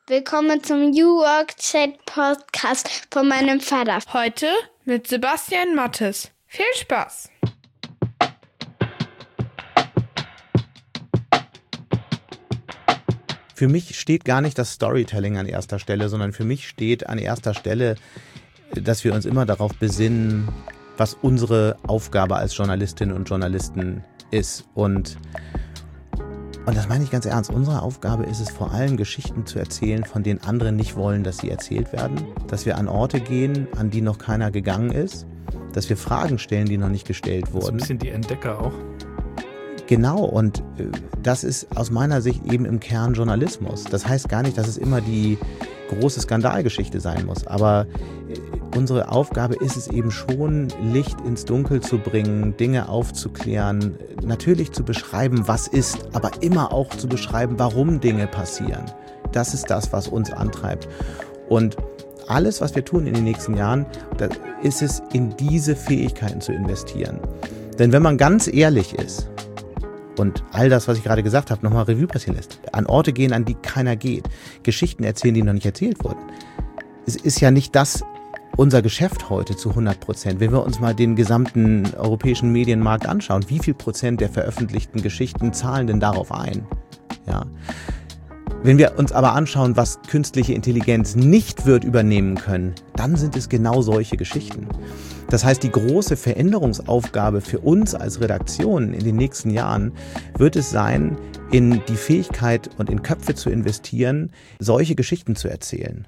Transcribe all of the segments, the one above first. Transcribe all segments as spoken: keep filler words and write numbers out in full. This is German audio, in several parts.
Willkommen zum New Work Chat Podcast von meinem Vater. Heute mit Sebastian Mattes. Viel Spaß! Für mich steht gar nicht das Storytelling an erster Stelle, sondern für mich steht an erster Stelle, dass wir uns immer darauf besinnen, was unsere Aufgabe als Journalistinnen und Journalisten ist. Und, und das meine ich ganz ernst. Unsere Aufgabe ist es vor allem, Geschichten zu erzählen, von denen andere nicht wollen, dass sie erzählt werden. Dass wir an Orte gehen, an die noch keiner gegangen ist. Dass wir Fragen stellen, die noch nicht gestellt wurden. Das ist ein bisschen die Entdecker auch. Genau, und das ist aus meiner Sicht eben im Kern Journalismus. Das heißt gar nicht, dass es immer die große Skandalgeschichte sein muss, aber unsere Aufgabe ist es eben schon, Licht ins Dunkel zu bringen, Dinge aufzuklären, natürlich zu beschreiben, was ist, aber immer auch zu beschreiben, warum Dinge passieren. Das ist das, was uns antreibt. Und alles, was wir tun in den nächsten Jahren, da ist es, in diese Fähigkeiten zu investieren. Denn wenn man ganz ehrlich ist, und all das, was ich gerade gesagt habe, nochmal Revue passieren lässt. An Orte gehen, an die keiner geht. Geschichten erzählen, die noch nicht erzählt wurden. Es ist ja nicht das unser Geschäft heute zu hundert Prozent. Wenn wir uns mal den gesamten europäischen Medienmarkt anschauen, wie viel Prozent der veröffentlichten Geschichten zahlen denn darauf ein? Ja. Wenn wir uns aber anschauen, was künstliche Intelligenz nicht wird übernehmen können, dann sind es genau solche Geschichten. Das heißt, die große Veränderungsaufgabe für uns als Redaktion in den nächsten Jahren wird es sein, in die Fähigkeit und in Köpfe zu investieren, solche Geschichten zu erzählen.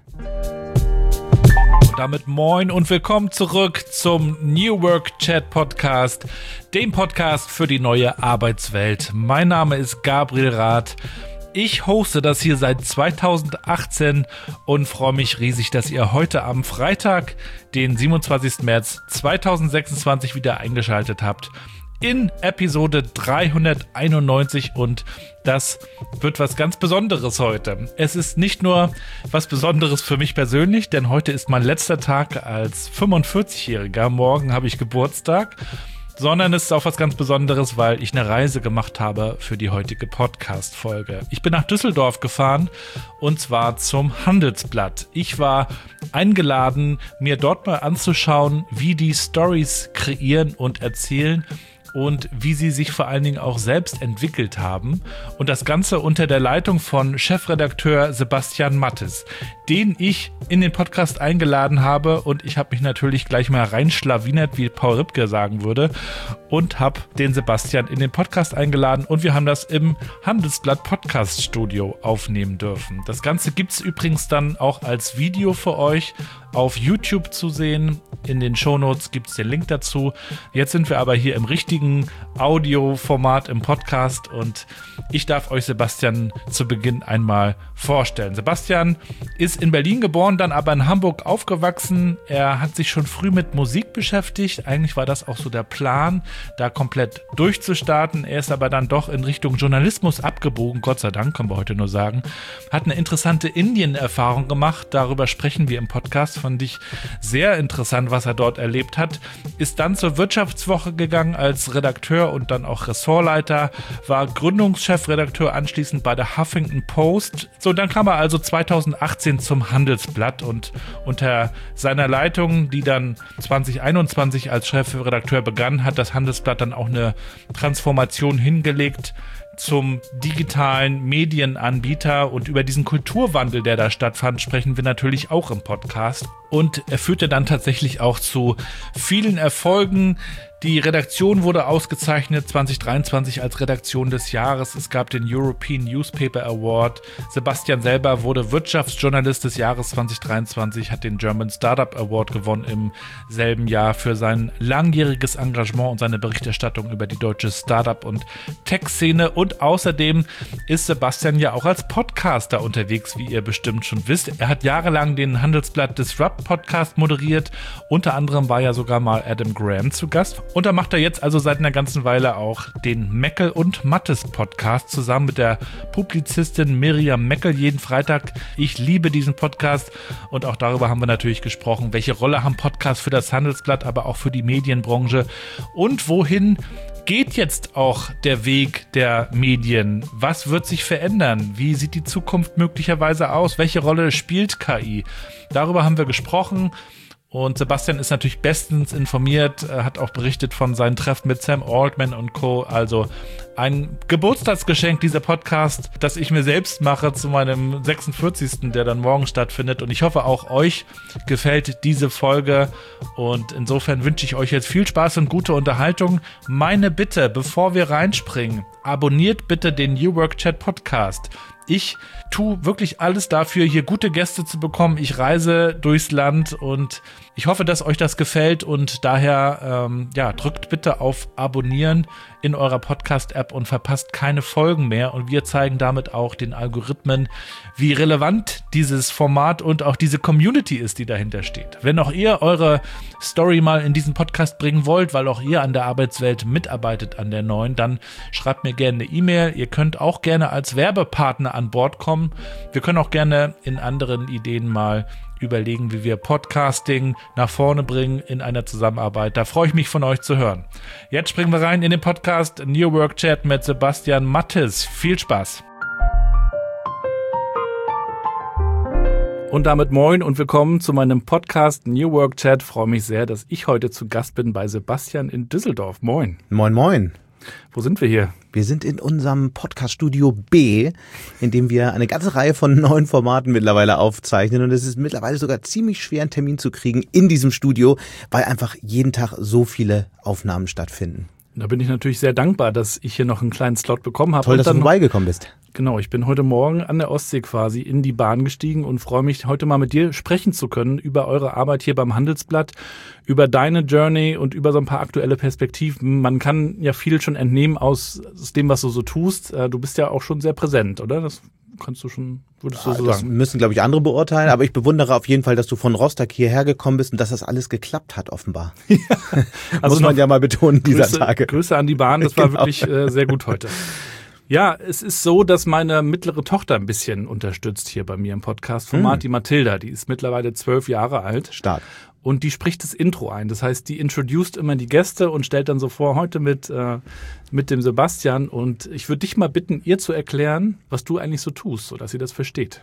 Und damit moin und willkommen zurück zum New Work Chat Podcast, dem Podcast für die neue Arbeitswelt. Mein Name ist Gabriel Rath. Ich hoste das hier seit zweitausendachtzehn und freue mich riesig, dass ihr heute am Freitag, den siebenundzwanzigsten März zweitausendsechsundzwanzig wieder eingeschaltet habt in Episode dreihunderteinundneunzig, und das wird was ganz Besonderes heute. Es ist nicht nur was Besonderes für mich persönlich, denn heute ist mein letzter Tag als fünfundvierzigjähriger. Morgen habe ich Geburtstag. Sondern es ist auch was ganz Besonderes, weil ich eine Reise gemacht habe für die heutige Podcast-Folge. Ich bin nach Düsseldorf gefahren, und zwar zum Handelsblatt. Ich war eingeladen, mir dort mal anzuschauen, wie die Storys kreieren und erzählen und wie sie sich vor allen Dingen auch selbst entwickelt haben. Und das Ganze unter der Leitung von Chefredakteur Sebastian Mattes, den ich in den Podcast eingeladen habe. Und ich habe mich natürlich gleich mal reinschlawinert, wie Paul Ripke sagen würde, und habe den Sebastian in den Podcast eingeladen. Und wir haben das im Handelsblatt Podcast Studio aufnehmen dürfen. Das Ganze gibt es übrigens dann auch als Video für euch auf YouTube zu sehen. In den Shownotes gibt es den Link dazu. Jetzt sind wir aber hier im richtigen Audioformat im Podcast, und ich darf euch Sebastian zu Beginn einmal vorstellen. Sebastian ist in Berlin geboren, dann aber in Hamburg aufgewachsen. Er hat sich schon früh mit Musik beschäftigt. Eigentlich war das auch so der Plan, da komplett durchzustarten. Er ist aber dann doch in Richtung Journalismus abgebogen, Gott sei Dank, können wir heute nur sagen. Hat eine interessante Indien-Erfahrung gemacht, darüber sprechen wir im Podcast. Fand ich sehr interessant, was er dort erlebt hat. Ist dann zur Wirtschaftswoche gegangen als Redakteur und dann auch Ressortleiter, war Gründungschefredakteur anschließend bei der Huffington Post. So, dann kam er also zweitausendachtzehn zum Handelsblatt, und unter seiner Leitung, die dann zweitausendeinundzwanzig als Chefredakteur begann, hat das Handelsblatt dann auch eine Transformation hingelegt zum digitalen Medienanbieter, und über diesen Kulturwandel, der da stattfand, sprechen wir natürlich auch im Podcast. Und er führte dann tatsächlich auch zu vielen Erfolgen. Die Redaktion wurde ausgezeichnet zweitausenddreiundzwanzig als Redaktion des Jahres. Es gab den European Newspaper Award. Sebastian selber wurde Wirtschaftsjournalist des Jahres zweitausenddreiundzwanzig, hat den German Startup Award gewonnen im selben Jahr für sein langjähriges Engagement und seine Berichterstattung über die deutsche Startup- und Tech-Szene. Und außerdem ist Sebastian ja auch als Podcaster unterwegs, wie ihr bestimmt schon wisst. Er hat jahrelang den Handelsblatt Disrupt Podcast moderiert. Unter anderem war ja sogar mal Adam Grant zu Gast. Und da macht er jetzt also seit einer ganzen Weile auch den Meckel und Mattes Podcast zusammen mit der Publizistin Miriam Meckel jeden Freitag. Ich liebe diesen Podcast, und auch darüber haben wir natürlich gesprochen. Welche Rolle haben Podcasts für das Handelsblatt, aber auch für die Medienbranche, und wohin geht jetzt auch der Weg der Medien? Was wird sich verändern? Wie sieht die Zukunft möglicherweise aus? Welche Rolle spielt K I? Darüber haben wir gesprochen. Und Sebastian ist natürlich bestens informiert, hat auch berichtet von seinen Treffen mit Sam Altman und Co. Also ein Geburtstagsgeschenk, dieser Podcast, das ich mir selbst mache zu meinem sechsundvierzigsten, der dann morgen stattfindet. Und ich hoffe, auch euch gefällt diese Folge. Und insofern wünsche ich euch jetzt viel Spaß und gute Unterhaltung. Meine Bitte, bevor wir reinspringen, abonniert bitte den New Work Chat Podcast. Ich tue wirklich alles dafür, hier gute Gäste zu bekommen. Ich reise durchs Land und ich hoffe, dass euch das gefällt und daher ähm, ja, drückt bitte auf Abonnieren in eurer Podcast-App und verpasst keine Folgen mehr. Und wir zeigen damit auch den Algorithmen, wie relevant dieses Format und auch diese Community ist, die dahinter steht. Wenn auch ihr eure Story mal in diesen Podcast bringen wollt, weil auch ihr an der Arbeitswelt mitarbeitet an der neuen, dann schreibt mir gerne eine E-Mail. Ihr könnt auch gerne als Werbepartner an Bord kommen. Wir können auch gerne in anderen Ideen mal überlegen, wie wir Podcasting nach vorne bringen in einer Zusammenarbeit. Da freue ich mich, von euch zu hören. Jetzt springen wir rein in den Podcast New Work Chat mit Sebastian Mattes. Viel Spaß! Und damit moin und willkommen zu meinem Podcast New Work Chat. Ich freue mich sehr, dass ich heute zu Gast bin bei Sebastian in Düsseldorf. Moin. Moin, moin. Wo sind wir hier? Wir sind in unserem Podcast-Studio B, in dem wir eine ganze Reihe von neuen Formaten mittlerweile aufzeichnen. Und es ist mittlerweile sogar ziemlich schwer, einen Termin zu kriegen in diesem Studio, weil einfach jeden Tag so viele Aufnahmen stattfinden. Da bin ich natürlich sehr dankbar, dass ich hier noch einen kleinen Slot bekommen habe. Toll, dass du vorbeigekommen bist. Genau, ich bin heute Morgen an der Ostsee quasi in die Bahn gestiegen und freue mich, heute mal mit dir sprechen zu können über eure Arbeit hier beim Handelsblatt, über deine Journey und über so ein paar aktuelle Perspektiven. Man kann ja viel schon entnehmen aus, aus dem, was du so tust. Du bist ja auch schon sehr präsent, oder? Das kannst du schon, würdest du so das sagen? Das müssen, glaube ich, andere beurteilen, aber ich bewundere auf jeden Fall, dass du von Rostock hierher gekommen bist und dass das alles geklappt hat, offenbar. Ja, also muss man ja mal betonen dieser Grüße, Tage. Grüße an die Bahn, das war genau. wirklich äh, sehr gut heute. Ja, es ist so, dass meine mittlere Tochter ein bisschen unterstützt hier bei mir im Podcast-Format, hm. die Mathilda, die ist mittlerweile zwölf Jahre alt. Stark. Und die spricht das Intro ein. Das heißt, die introduced immer die Gäste und stellt dann so vor, heute mit, äh, mit dem Sebastian. Und ich würde dich mal bitten, ihr zu erklären, was du eigentlich so tust, sodass sie das versteht.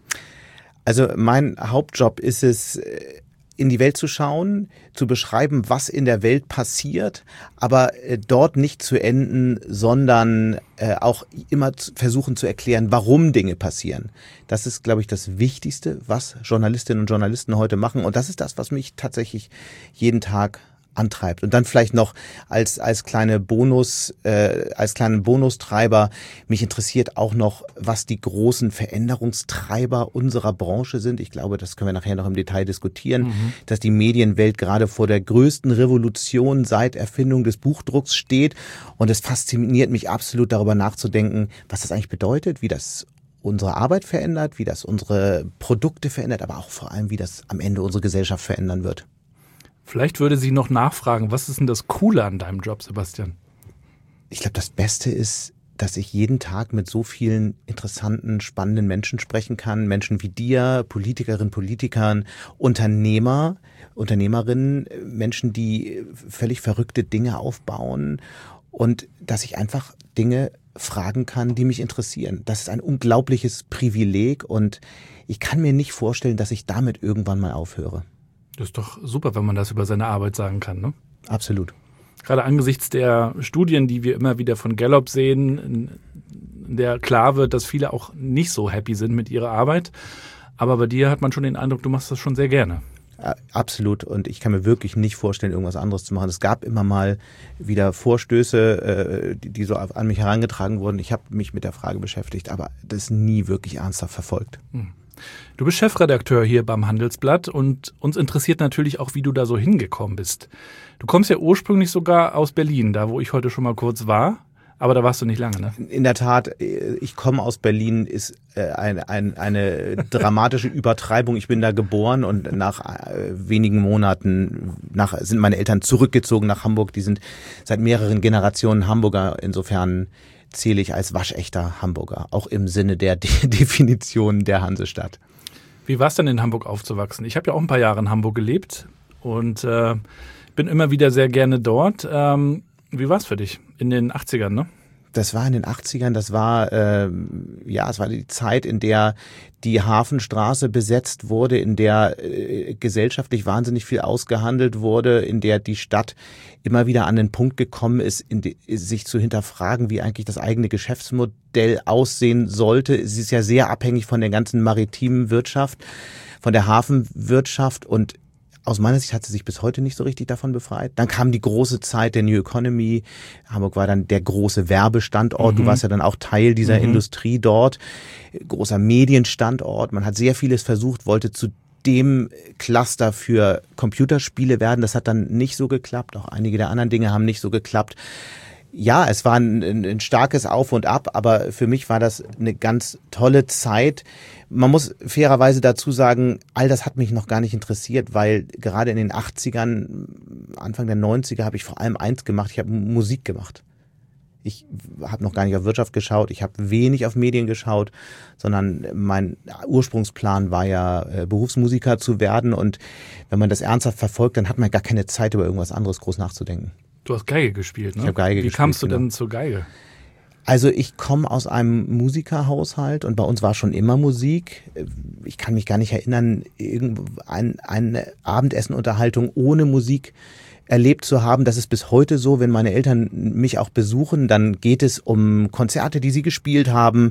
Also mein Hauptjob ist es, in die Welt zu schauen, zu beschreiben, was in der Welt passiert, aber äh, dort nicht zu enden, sondern äh, auch immer zu versuchen zu erklären, warum Dinge passieren. Das ist, glaube ich, das Wichtigste, was Journalistinnen und Journalisten heute machen. Und das ist das, was mich tatsächlich jeden Tag antreibt. Und dann vielleicht noch als als kleine Bonus, äh, als kleinen Bonustreiber, mich interessiert auch noch, was die großen Veränderungstreiber unserer Branche sind. Ich glaube, das können wir nachher noch im Detail diskutieren, mhm. dass die Medienwelt gerade vor der größten Revolution seit Erfindung des Buchdrucks steht. Und es fasziniert mich absolut, darüber nachzudenken, was das eigentlich bedeutet, wie das unsere Arbeit verändert, wie das unsere Produkte verändert, aber auch vor allem, wie das am Ende unsere Gesellschaft verändern wird. Vielleicht würde sie noch nachfragen, was ist denn das Coole an deinem Job, Sebastian? Ich glaube, das Beste ist, dass ich jeden Tag mit so vielen interessanten, spannenden Menschen sprechen kann. Menschen wie dir, Politikerinnen, Politikern, Unternehmer, Unternehmerinnen, Menschen, die völlig verrückte Dinge aufbauen und dass ich einfach Dinge fragen kann, die mich interessieren. Das ist ein unglaubliches Privileg und ich kann mir nicht vorstellen, dass ich damit irgendwann mal aufhöre. Das ist doch super, wenn man das über seine Arbeit sagen kann, ne? Absolut. Gerade angesichts der Studien, die wir immer wieder von Gallup sehen, in der klar wird, dass viele auch nicht so happy sind mit ihrer Arbeit. Aber bei dir hat man schon den Eindruck, du machst das schon sehr gerne. Absolut. Und ich kann mir wirklich nicht vorstellen, irgendwas anderes zu machen. Es gab immer mal wieder Vorstöße, die so an mich herangetragen wurden. Ich habe mich mit der Frage beschäftigt, aber das nie wirklich ernsthaft verfolgt. Hm. Du bist Chefredakteur hier beim Handelsblatt und uns interessiert natürlich auch, wie du da so hingekommen bist. Du kommst ja ursprünglich sogar aus Berlin, da wo ich heute schon mal kurz war, aber da warst du nicht lange, ne? In der Tat, ich komme aus Berlin, ist eine, eine, eine dramatische Übertreibung. Ich bin da geboren und nach wenigen Monaten nach, sind meine Eltern zurückgezogen nach Hamburg. Die sind seit mehreren Generationen Hamburger, insofern zähle ich als waschechter Hamburger, auch im Sinne der De- Definition der Hansestadt. Wie war es denn in Hamburg aufzuwachsen? Ich habe ja auch ein paar Jahre in Hamburg gelebt und äh, bin immer wieder sehr gerne dort. Ähm, Wie war es für dich in den achtzigern, ne? Das war in den achtzigern, das war, äh, ja, es war die Zeit, in der die Hafenstraße besetzt wurde, in der äh, gesellschaftlich wahnsinnig viel ausgehandelt wurde, in der die Stadt immer wieder an den Punkt gekommen ist, in die, sich zu hinterfragen, wie eigentlich das eigene Geschäftsmodell aussehen sollte. Es ist ja sehr abhängig von der ganzen maritimen Wirtschaft, von der Hafenwirtschaft, und aus meiner Sicht hat sie sich bis heute nicht so richtig davon befreit. Dann kam die große Zeit der New Economy. Hamburg war dann der große Werbestandort. Mhm. Du warst ja dann auch Teil dieser mhm. Industrie dort. Großer Medienstandort. Man hat sehr vieles versucht, wollte zu dem Cluster für Computerspiele werden. Das hat dann nicht so geklappt. Auch einige der anderen Dinge haben nicht so geklappt. Ja, es war ein, ein starkes Auf und Ab, aber für mich war das eine ganz tolle Zeit. Man muss fairerweise dazu sagen, all das hat mich noch gar nicht interessiert, weil gerade in den achtzigern, Anfang der neunziger habe ich vor allem eins gemacht, ich habe Musik gemacht. Ich habe noch gar nicht auf Wirtschaft geschaut, ich habe wenig auf Medien geschaut, sondern mein Ursprungsplan war ja, Berufsmusiker zu werden, und wenn man das ernsthaft verfolgt, dann hat man gar keine Zeit, über irgendwas anderes groß nachzudenken. Du hast Geige gespielt, ne? Ich habe Geige Wie gespielt. Wie kamst du genau. denn zur Geige? Also ich komme aus einem Musikerhaushalt, und bei uns war schon immer Musik. Ich kann mich gar nicht erinnern, ein, eine Abendessenunterhaltung ohne Musik erlebt zu haben. Das ist bis heute so, wenn meine Eltern mich auch besuchen, dann geht es um Konzerte, die sie gespielt haben,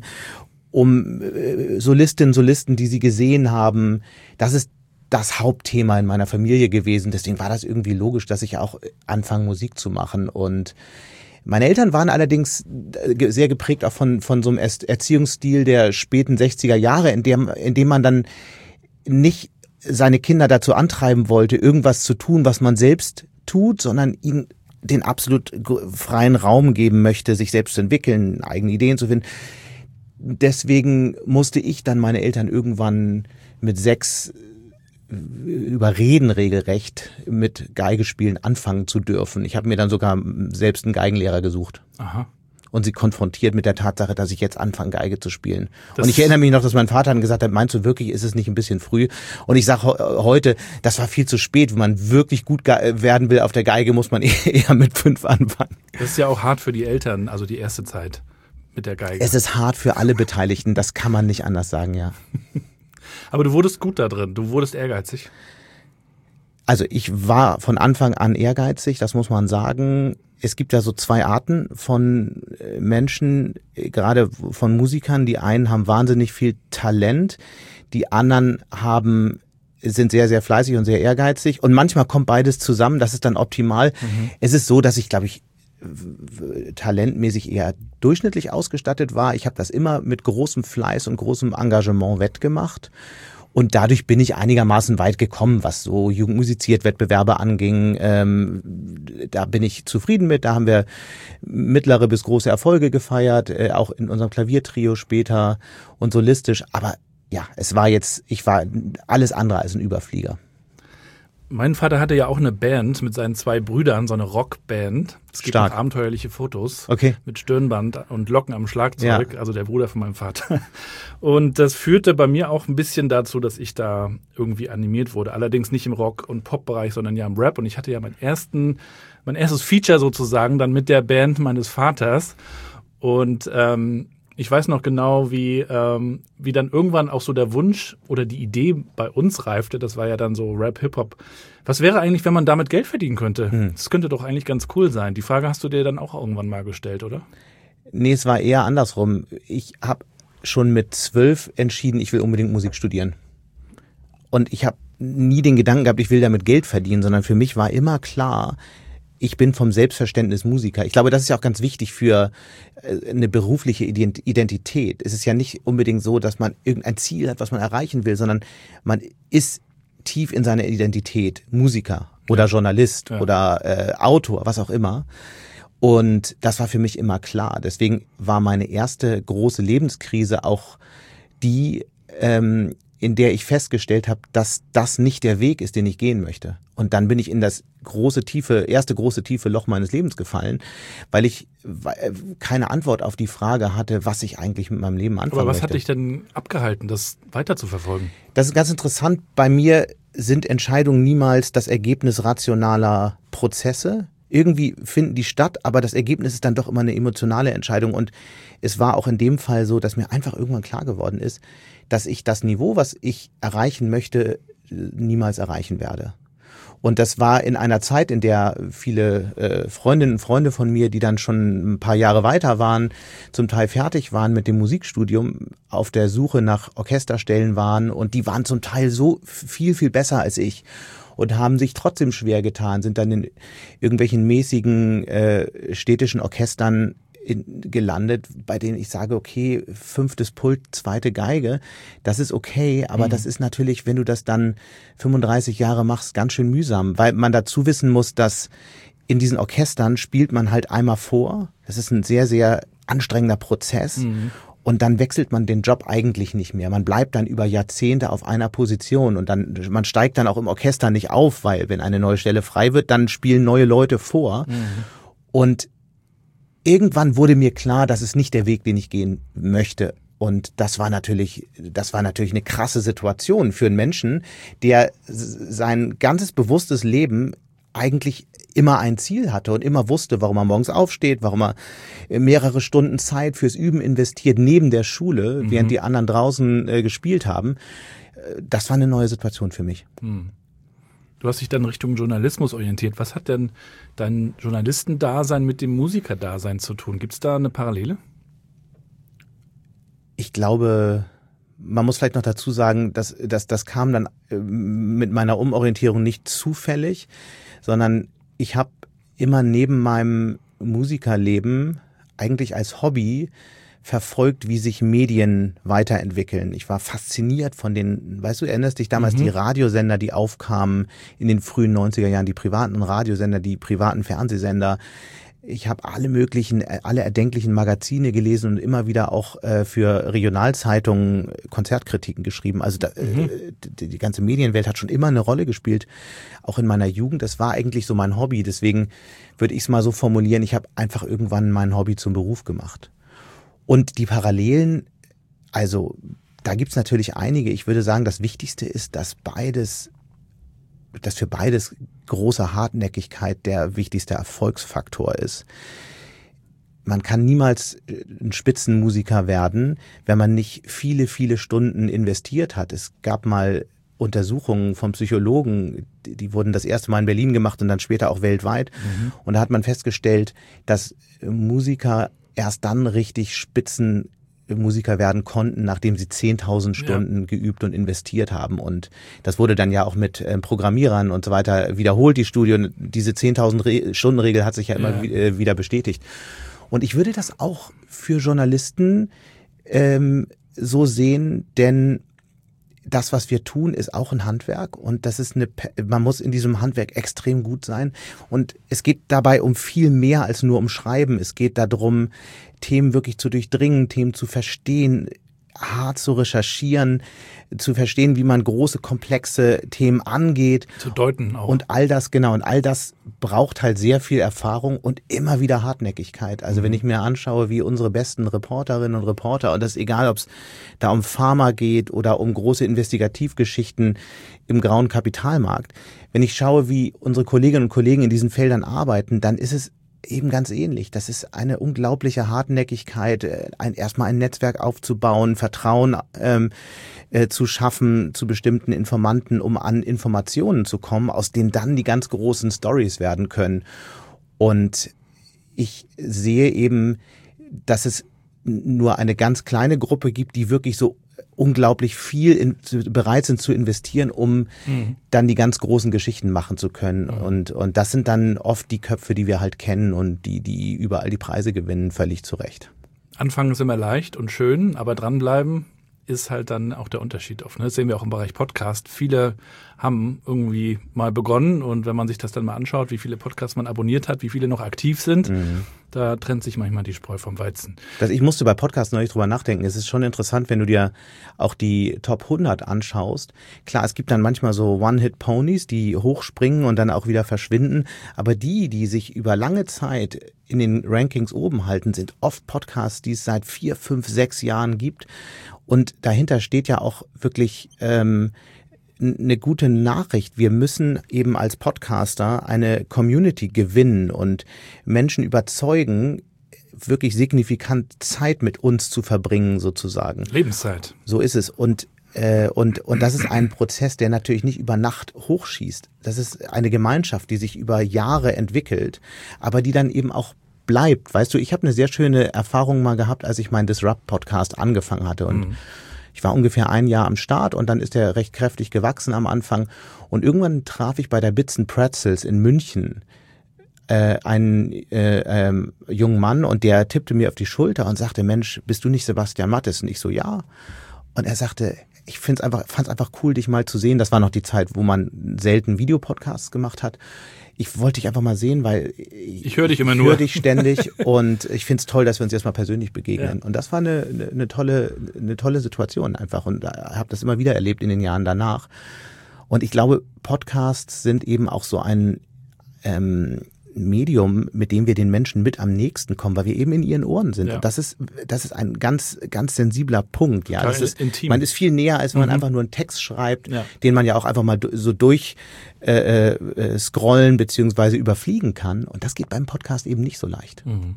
um Solistinnen, Solisten, die sie gesehen haben. Das ist das Hauptthema in meiner Familie gewesen. Deswegen war das irgendwie logisch, dass ich auch anfange, Musik zu machen. Und meine Eltern waren allerdings sehr geprägt auch von, von so einem Erziehungsstil der späten sechziger Jahre, in dem, in dem man dann nicht seine Kinder dazu antreiben wollte, irgendwas zu tun, was man selbst tut, sondern ihnen den absolut freien Raum geben möchte, sich selbst zu entwickeln, eigene Ideen zu finden. Deswegen musste ich dann meine Eltern irgendwann mit sechs überreden, regelrecht mit Geigespielen anfangen zu dürfen. Ich habe mir dann sogar selbst einen Geigenlehrer gesucht. Aha. Und sie konfrontiert mit der Tatsache, dass ich jetzt anfange, Geige zu spielen. Das und ich erinnere mich noch, dass mein Vater dann gesagt hat, meinst du wirklich, ist es nicht ein bisschen früh? Und ich sage heute, das war viel zu spät. Wenn man wirklich gut werden will auf der Geige, muss man eher mit fünf anfangen. Das ist ja auch hart für die Eltern, also die erste Zeit mit der Geige. Es ist hart für alle Beteiligten, das kann man nicht anders sagen, ja. Aber du wurdest gut da drin, du wurdest ehrgeizig. Also ich war von Anfang an ehrgeizig, das muss man sagen. Es gibt ja so zwei Arten von Menschen, gerade von Musikern. Die einen haben wahnsinnig viel Talent, die anderen haben sind sehr, sehr fleißig und sehr ehrgeizig. Und manchmal kommt beides zusammen, das ist dann optimal. Mhm. Es ist so, dass ich, glaube ich, talentmäßig eher durchschnittlich ausgestattet war. Ich habe das immer mit großem Fleiß und großem Engagement wettgemacht. Und dadurch bin ich einigermaßen weit gekommen, was so Jugendmusiziert-Wettbewerbe anging. Ähm, da bin ich zufrieden mit. Da haben wir mittlere bis große Erfolge gefeiert, äh, auch in unserem Klaviertrio später und solistisch. Aber ja, es war jetzt, ich war alles andere als ein Überflieger. Mein Vater hatte ja auch eine Band mit seinen zwei Brüdern, so eine Rockband. Es gibt Stark. noch abenteuerliche Fotos okay. mit Stirnband und Locken am Schlagzeug, ja. Also der Bruder von meinem Vater. Und das führte bei mir auch ein bisschen dazu, dass ich da irgendwie animiert wurde. Allerdings nicht im Rock- und Pop-Bereich, sondern ja im Rap. Und ich hatte ja meinen ersten, mein erstes Feature sozusagen dann mit der Band meines Vaters. Und ähm, ich weiß noch genau, wie, ähm, wie dann irgendwann auch so der Wunsch oder die Idee bei uns reifte. Das war ja dann so Rap, Hip-Hop. Was wäre eigentlich, wenn man damit Geld verdienen könnte? Hm. Das könnte doch eigentlich ganz cool sein. Die Frage hast du dir dann auch irgendwann mal gestellt, oder? Nee, es war eher andersrum. Ich habe schon mit zwölf entschieden, ich will unbedingt Musik studieren. Und ich habe nie den Gedanken gehabt, ich will damit Geld verdienen, sondern für mich war immer klar, ich bin vom Selbstverständnis Musiker. Ich glaube, das ist ja auch ganz wichtig für eine berufliche Identität. Es ist ja nicht unbedingt so, dass man irgendein Ziel hat, was man erreichen will, sondern man ist tief in seiner Identität Musiker oder ja. Journalist ja. oder äh, Autor, was auch immer. Und das war für mich immer klar. Deswegen war meine erste große Lebenskrise auch die, ähm, in der ich festgestellt habe, dass das nicht der Weg ist, den ich gehen möchte. Und dann bin ich in das große, tiefe, erste große, tiefe Loch meines Lebens gefallen, weil ich keine Antwort auf die Frage hatte, was ich eigentlich mit meinem Leben anfangen möchte. Aber was hat dich denn abgehalten, das weiter zu verfolgen? Das ist ganz interessant. Bei mir sind Entscheidungen niemals das Ergebnis rationaler Prozesse. Irgendwie finden die statt, aber das Ergebnis ist dann doch immer eine emotionale Entscheidung. Und es war auch in dem Fall so, dass mir einfach irgendwann klar geworden ist, dass ich das Niveau, was ich erreichen möchte, niemals erreichen werde. Und das war in einer Zeit, in der viele äh, Freundinnen und Freunde von mir, die dann schon ein paar Jahre weiter waren, zum Teil fertig waren mit dem Musikstudium, auf der Suche nach Orchesterstellen waren, und die waren zum Teil so viel, viel besser als ich und haben sich trotzdem schwer getan, sind dann in irgendwelchen mäßigen äh, städtischen Orchestern in, gelandet, bei denen ich sage, okay, fünftes Pult, zweite Geige, das ist okay, aber mhm. das ist natürlich, wenn du das dann fünfunddreißig Jahre machst, ganz schön mühsam, weil man dazu wissen muss, dass in diesen Orchestern spielt man halt einmal vor, das ist ein sehr, sehr anstrengender Prozess, mhm. und dann wechselt man den Job eigentlich nicht mehr. Man bleibt dann über Jahrzehnte auf einer Position, und dann man steigt dann auch im Orchester nicht auf, weil wenn eine neue Stelle frei wird, dann spielen neue Leute vor. Mhm. Und irgendwann wurde mir klar, das ist nicht der Weg, den ich gehen möchte. Und das war natürlich, das war natürlich eine krasse Situation für einen Menschen, der sein ganzes bewusstes Leben eigentlich immer ein Ziel hatte und immer wusste, warum er morgens aufsteht, warum er mehrere Stunden Zeit fürs Üben investiert neben der Schule, mhm. während die anderen draußen äh, gespielt haben. Das war eine neue Situation für mich. Mhm. Du hast dich dann Richtung Journalismus orientiert. Was hat denn dein Journalistendasein mit dem Musikerdasein zu tun? Gibt es da eine Parallele? Ich glaube, man muss vielleicht noch dazu sagen, dass, dass das kam dann mit meiner Umorientierung nicht zufällig, sondern ich habe immer neben meinem Musikerleben eigentlich als Hobby verfolgt, wie sich Medien weiterentwickeln. Ich war fasziniert von den, weißt du, erinnerst dich damals, mhm. die Radiosender, die aufkamen in den frühen neunziger Jahren, die privaten Radiosender, die privaten Fernsehsender. Ich habe alle möglichen, alle erdenklichen Magazine gelesen und immer wieder auch äh, für Regionalzeitungen Konzertkritiken geschrieben. Also da, mhm. äh, die, die ganze Medienwelt hat schon immer eine Rolle gespielt, auch in meiner Jugend. Das war eigentlich so mein Hobby. Deswegen würde ich es mal so formulieren, ich habe einfach irgendwann mein Hobby zum Beruf gemacht. Und die Parallelen, also da gibt's natürlich einige. Ich würde sagen, das Wichtigste ist, dass beides, dass für beides große Hartnäckigkeit der wichtigste Erfolgsfaktor ist. Man kann niemals ein Spitzenmusiker werden, wenn man nicht viele, viele Stunden investiert hat. Es gab mal Untersuchungen von Psychologen, die, die wurden das erste Mal in Berlin gemacht und dann später auch weltweit. Mhm. Und da hat man festgestellt, dass Musiker erst dann richtig Spitzenmusiker werden konnten, nachdem sie zehntausend Stunden ja. geübt und investiert haben. Und das wurde dann ja auch mit äh, Programmierern und so weiter wiederholt, die Studie. Und diese zehntausend Re- Stunden Regel hat sich ja immer ja. w- äh, wieder bestätigt. Und ich würde das auch für Journalisten ähm, so sehen, denn das, was wir tun, ist auch ein Handwerk, und das ist eine, man muss in diesem Handwerk extrem gut sein, und es geht dabei um viel mehr als nur um Schreiben. Es geht darum, Themen wirklich zu durchdringen, Themen zu verstehen, hart zu recherchieren, zu verstehen, wie man große, komplexe Themen angeht. Zu deuten auch. Und all das, genau, und all das braucht halt sehr viel Erfahrung und immer wieder Hartnäckigkeit. Also mhm. wenn ich mir anschaue, wie unsere besten Reporterinnen und Reporter, und das ist egal, ob es da um Pharma geht oder um große Investigativgeschichten im grauen Kapitalmarkt, wenn ich schaue, wie unsere Kolleginnen und Kollegen in diesen Feldern arbeiten, dann ist es eben ganz ähnlich. Das ist eine unglaubliche Hartnäckigkeit, ein, erstmal ein Netzwerk aufzubauen, Vertrauen ähm, äh, zu schaffen zu bestimmten Informanten, um an Informationen zu kommen, aus denen dann die ganz großen Stories werden können. Und ich sehe eben, dass es nur eine ganz kleine Gruppe gibt, die wirklich so unglaublich viel in, bereit sind zu investieren, um mhm. dann die ganz großen Geschichten machen zu können. Mhm. Und, und das sind dann oft die Köpfe, die wir halt kennen und die, die überall die Preise gewinnen, völlig zu Recht. Anfangen ist immer leicht und schön, aber dranbleiben ist halt dann auch der Unterschied oft. Das sehen wir auch im Bereich Podcast. Viele haben irgendwie mal begonnen, und wenn man sich das dann mal anschaut, wie viele Podcasts man abonniert hat, wie viele noch aktiv sind, mhm. da trennt sich manchmal die Spreu vom Weizen. Das, ich musste bei Podcasts neulich drüber nachdenken. Es ist schon interessant, wenn du dir auch die Top hundert anschaust. Klar, es gibt dann manchmal so One-Hit-Ponys, die hochspringen und dann auch wieder verschwinden. Aber die, die sich über lange Zeit in den Rankings oben halten, sind oft Podcasts, die es seit vier, fünf, sechs Jahren gibt. Und dahinter steht ja auch wirklich ähm, eine gute Nachricht. Wir müssen eben als Podcaster eine Community gewinnen und Menschen überzeugen, wirklich signifikant Zeit mit uns zu verbringen, sozusagen. Lebenszeit. So ist es. Und äh, und und das ist ein Prozess, der natürlich nicht über Nacht hochschießt. Das ist eine Gemeinschaft, die sich über Jahre entwickelt, aber die dann eben auch bleibt. Weißt du, ich habe eine sehr schöne Erfahrung mal gehabt, als ich meinen Disrupt-Podcast angefangen hatte und mhm. ich war ungefähr ein Jahr am Start und dann ist der recht kräftig gewachsen am Anfang und irgendwann traf ich bei der Bits and Pretzels in München äh, einen äh, ähm, jungen Mann und der tippte mir auf die Schulter und sagte, Mensch, bist du nicht Sebastian Mattes? Und ich so, ja. Und er sagte, ich find's einfach, fand's einfach cool, dich mal zu sehen. Das war noch die Zeit, wo man selten Videopodcasts gemacht hat. Ich wollte dich einfach mal sehen, weil ich, ich höre dich immer ich nur. höre dich ständig und ich find's toll, dass wir uns jetzt mal persönlich begegnen. Ja. Und das war eine, eine, eine tolle, eine tolle Situation einfach und habe das immer wieder erlebt in den Jahren danach. Und ich glaube, Podcasts sind eben auch so ein ähm, Medium, mit dem wir den Menschen mit am nächsten kommen, weil wir eben in ihren Ohren sind. Ja. Und das ist, das ist ein ganz, ganz sensibler Punkt. Ja, das ist, intim. Man ist viel näher, als wenn man mhm. einfach nur einen Text schreibt, ja. den man ja auch einfach mal so durch äh, äh, scrollen beziehungsweise überfliegen kann. Und das geht beim Podcast eben nicht so leicht. Mhm.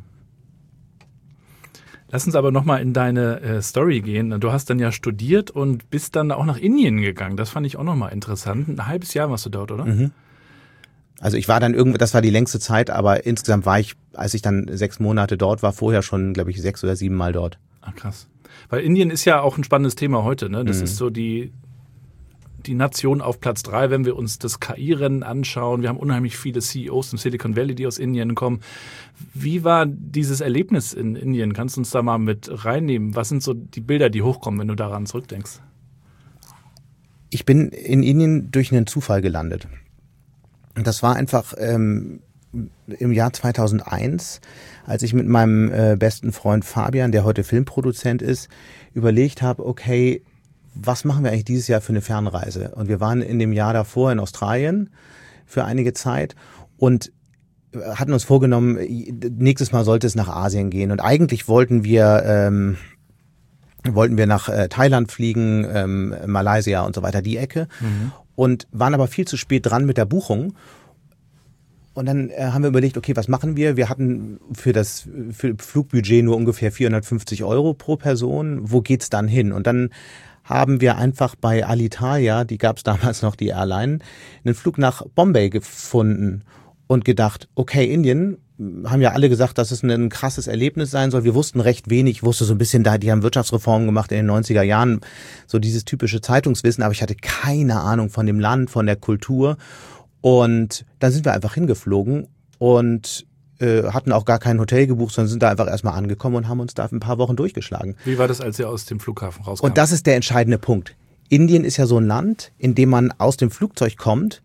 Lass uns aber nochmal in deine äh, Story gehen. Du hast dann ja studiert und bist dann auch nach Indien gegangen. Das fand ich auch nochmal interessant. Ein halbes Jahr warst du dort, oder? Mhm. Also ich war dann irgendwie, das war die längste Zeit, aber insgesamt war ich, als ich dann sechs Monate dort war, vorher schon, glaube ich, sechs oder sieben Mal dort. Ah, krass. Weil Indien ist ja auch ein spannendes Thema heute, ne? Das mhm. ist so die, die Nation auf Platz drei, wenn wir uns das K I-Rennen anschauen. Wir haben unheimlich viele C E Os im Silicon Valley, die aus Indien kommen. Wie war dieses Erlebnis in Indien? Kannst du uns da mal mit reinnehmen? Was sind so die Bilder, die hochkommen, wenn du daran zurückdenkst? Ich bin in Indien durch einen Zufall gelandet. Das war einfach ähm, im Jahr zweitausendeins, als ich mit meinem äh, besten Freund Fabian, der heute Filmproduzent ist, überlegt habe, okay, was machen wir eigentlich dieses Jahr für eine Fernreise? Und wir waren in dem Jahr davor in Australien für einige Zeit und hatten uns vorgenommen, nächstes Mal sollte es nach Asien gehen. Und eigentlich wollten wir ähm, wollten wir nach äh, Thailand fliegen, ähm, Malaysia und so weiter, die Ecke. Mhm. Und waren aber viel zu spät dran mit der Buchung. Und dann äh, haben wir überlegt, okay, was machen wir? Wir hatten für das für Flugbudget nur ungefähr vierhundertfünfzig Euro pro Person. Wo geht's dann hin? Und dann haben wir einfach bei Alitalia, die gab es damals noch, die Airline, einen Flug nach Bombay gefunden und gedacht, okay, Indien, haben ja alle gesagt, dass es ein krasses Erlebnis sein soll. Wir wussten recht wenig, ich wusste so ein bisschen, da die haben Wirtschaftsreformen gemacht in den neunziger Jahren, so dieses typische Zeitungswissen, aber ich hatte keine Ahnung von dem Land, von der Kultur. Und dann sind wir einfach hingeflogen und äh, hatten auch gar kein Hotel gebucht, sondern sind da einfach erstmal angekommen und haben uns da ein paar Wochen durchgeschlagen. Wie war das, als ihr aus dem Flughafen rauskamt? Und das ist der entscheidende Punkt. Indien ist ja so ein Land, in dem man aus dem Flugzeug kommt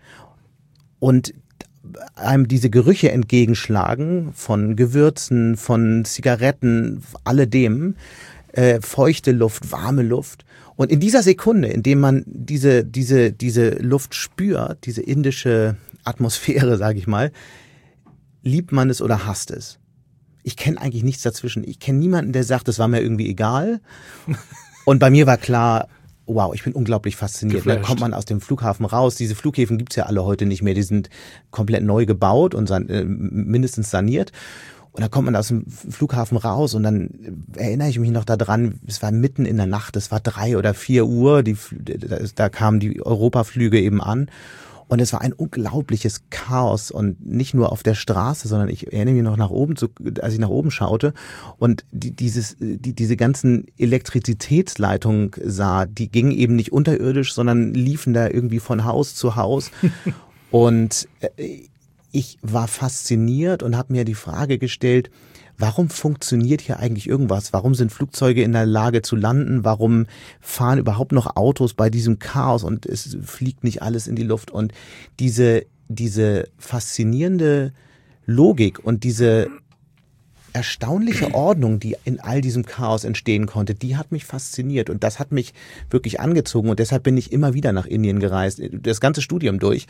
und einem diese Gerüche entgegenschlagen von Gewürzen, von Zigaretten, alledem, äh, feuchte Luft, warme Luft. Und in dieser Sekunde, in dem man diese diese diese Luft spürt, diese indische Atmosphäre, sage ich mal, liebt man es oder hasst es. Ich kenne eigentlich nichts dazwischen. Ich kenne niemanden, der sagt, das war mir irgendwie egal. Und bei mir war klar, wow, ich bin unglaublich fasziniert. Geflasht. Dann kommt man aus dem Flughafen raus. Diese Flughäfen gibt's ja alle heute nicht mehr. Die sind komplett neu gebaut und san- äh, mindestens saniert. Und dann kommt man aus dem Flughafen raus und dann erinnere ich mich noch daran, es war mitten in der Nacht, es war drei oder vier Uhr, die, da kamen die Europaflüge eben an. Und es war ein unglaubliches Chaos und nicht nur auf der Straße, sondern ich erinnere mich noch nach oben, zu, als ich nach oben schaute und die, dieses, die, diese ganzen Elektrizitätsleitungen sah, die gingen eben nicht unterirdisch, sondern liefen da irgendwie von Haus zu Haus. Und ich war fasziniert und habe mir die Frage gestellt, warum funktioniert hier eigentlich irgendwas? Warum sind Flugzeuge in der Lage zu landen? Warum fahren überhaupt noch Autos bei diesem Chaos und es fliegt nicht alles in die Luft? Und diese, diese faszinierende Logik und diese erstaunliche Ordnung, die in all diesem Chaos entstehen konnte, die hat mich fasziniert und das hat mich wirklich angezogen und deshalb bin ich immer wieder nach Indien gereist, das ganze Studium durch.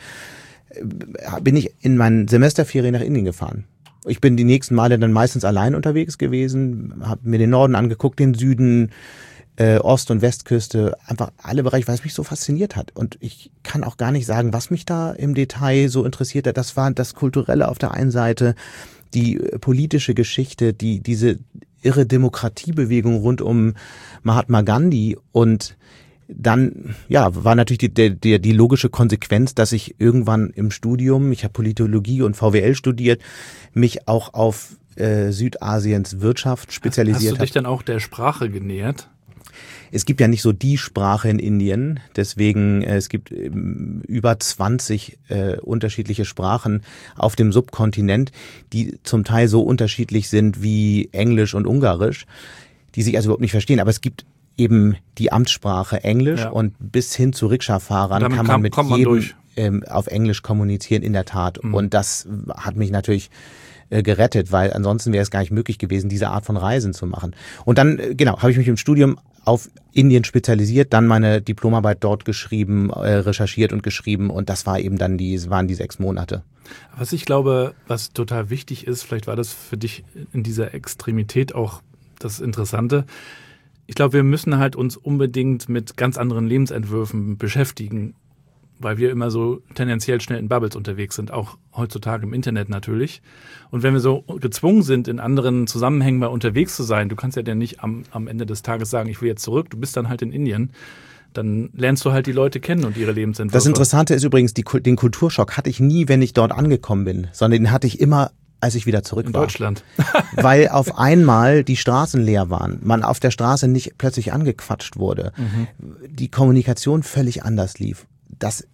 Bin ich in meinen Semesterferien nach Indien gefahren. Ich bin die nächsten Male dann meistens allein unterwegs gewesen, habe mir den Norden angeguckt, den Süden, äh, Ost- und Westküste, einfach alle Bereiche, weil es mich so fasziniert hat. Und ich kann auch gar nicht sagen, was mich da im Detail so interessiert hat. Das war das Kulturelle auf der einen Seite, die äh, politische Geschichte, die diese irre Demokratiebewegung rund um Mahatma Gandhi und dann, ja, war natürlich die, die, die, die logische Konsequenz, dass ich irgendwann im Studium, ich habe Politologie und V W L studiert, mich auch auf äh, Südasiens Wirtschaft spezialisiert habe. Hast du dich dann auch der Sprache genähert? Es gibt ja nicht so die Sprache in Indien, deswegen äh, es gibt ähm, über zwanzig äh, unterschiedliche Sprachen auf dem Subkontinent, die zum Teil so unterschiedlich sind wie Englisch und Ungarisch, die sich also überhaupt nicht verstehen. Aber es gibt eben die Amtssprache Englisch ja. und bis hin zu Rikscha-Fahrern kann man kam, mit man jedem ähm, auf Englisch kommunizieren, in der Tat. Mhm. Und das hat mich natürlich äh, gerettet, weil ansonsten wäre es gar nicht möglich gewesen, diese Art von Reisen zu machen. Und dann, äh, genau, habe ich mich im Studium auf Indien spezialisiert, dann meine Diplomarbeit dort geschrieben, äh, recherchiert und geschrieben und das war eben dann die, waren die sechs Monate. Was ich glaube, was total wichtig ist, vielleicht war das für dich in dieser Extremität auch das Interessante. Ich glaube, wir müssen halt uns unbedingt mit ganz anderen Lebensentwürfen beschäftigen, weil wir immer so tendenziell schnell in Bubbles unterwegs sind, auch heutzutage im Internet natürlich. Und wenn wir so gezwungen sind, in anderen Zusammenhängen mal unterwegs zu sein, du kannst ja dann nicht am, am Ende des Tages sagen, ich will jetzt zurück, du bist dann halt in Indien, dann lernst du halt die Leute kennen und ihre Lebensentwürfe. Das Interessante ist übrigens, die, den Kulturschock hatte ich nie, wenn ich dort angekommen bin, sondern den hatte ich immer, als ich wieder zurück in war. In Deutschland. Weil auf einmal die Straßen leer waren, man auf der Straße nicht plötzlich angequatscht wurde, mhm. die Kommunikation völlig anders lief. Das,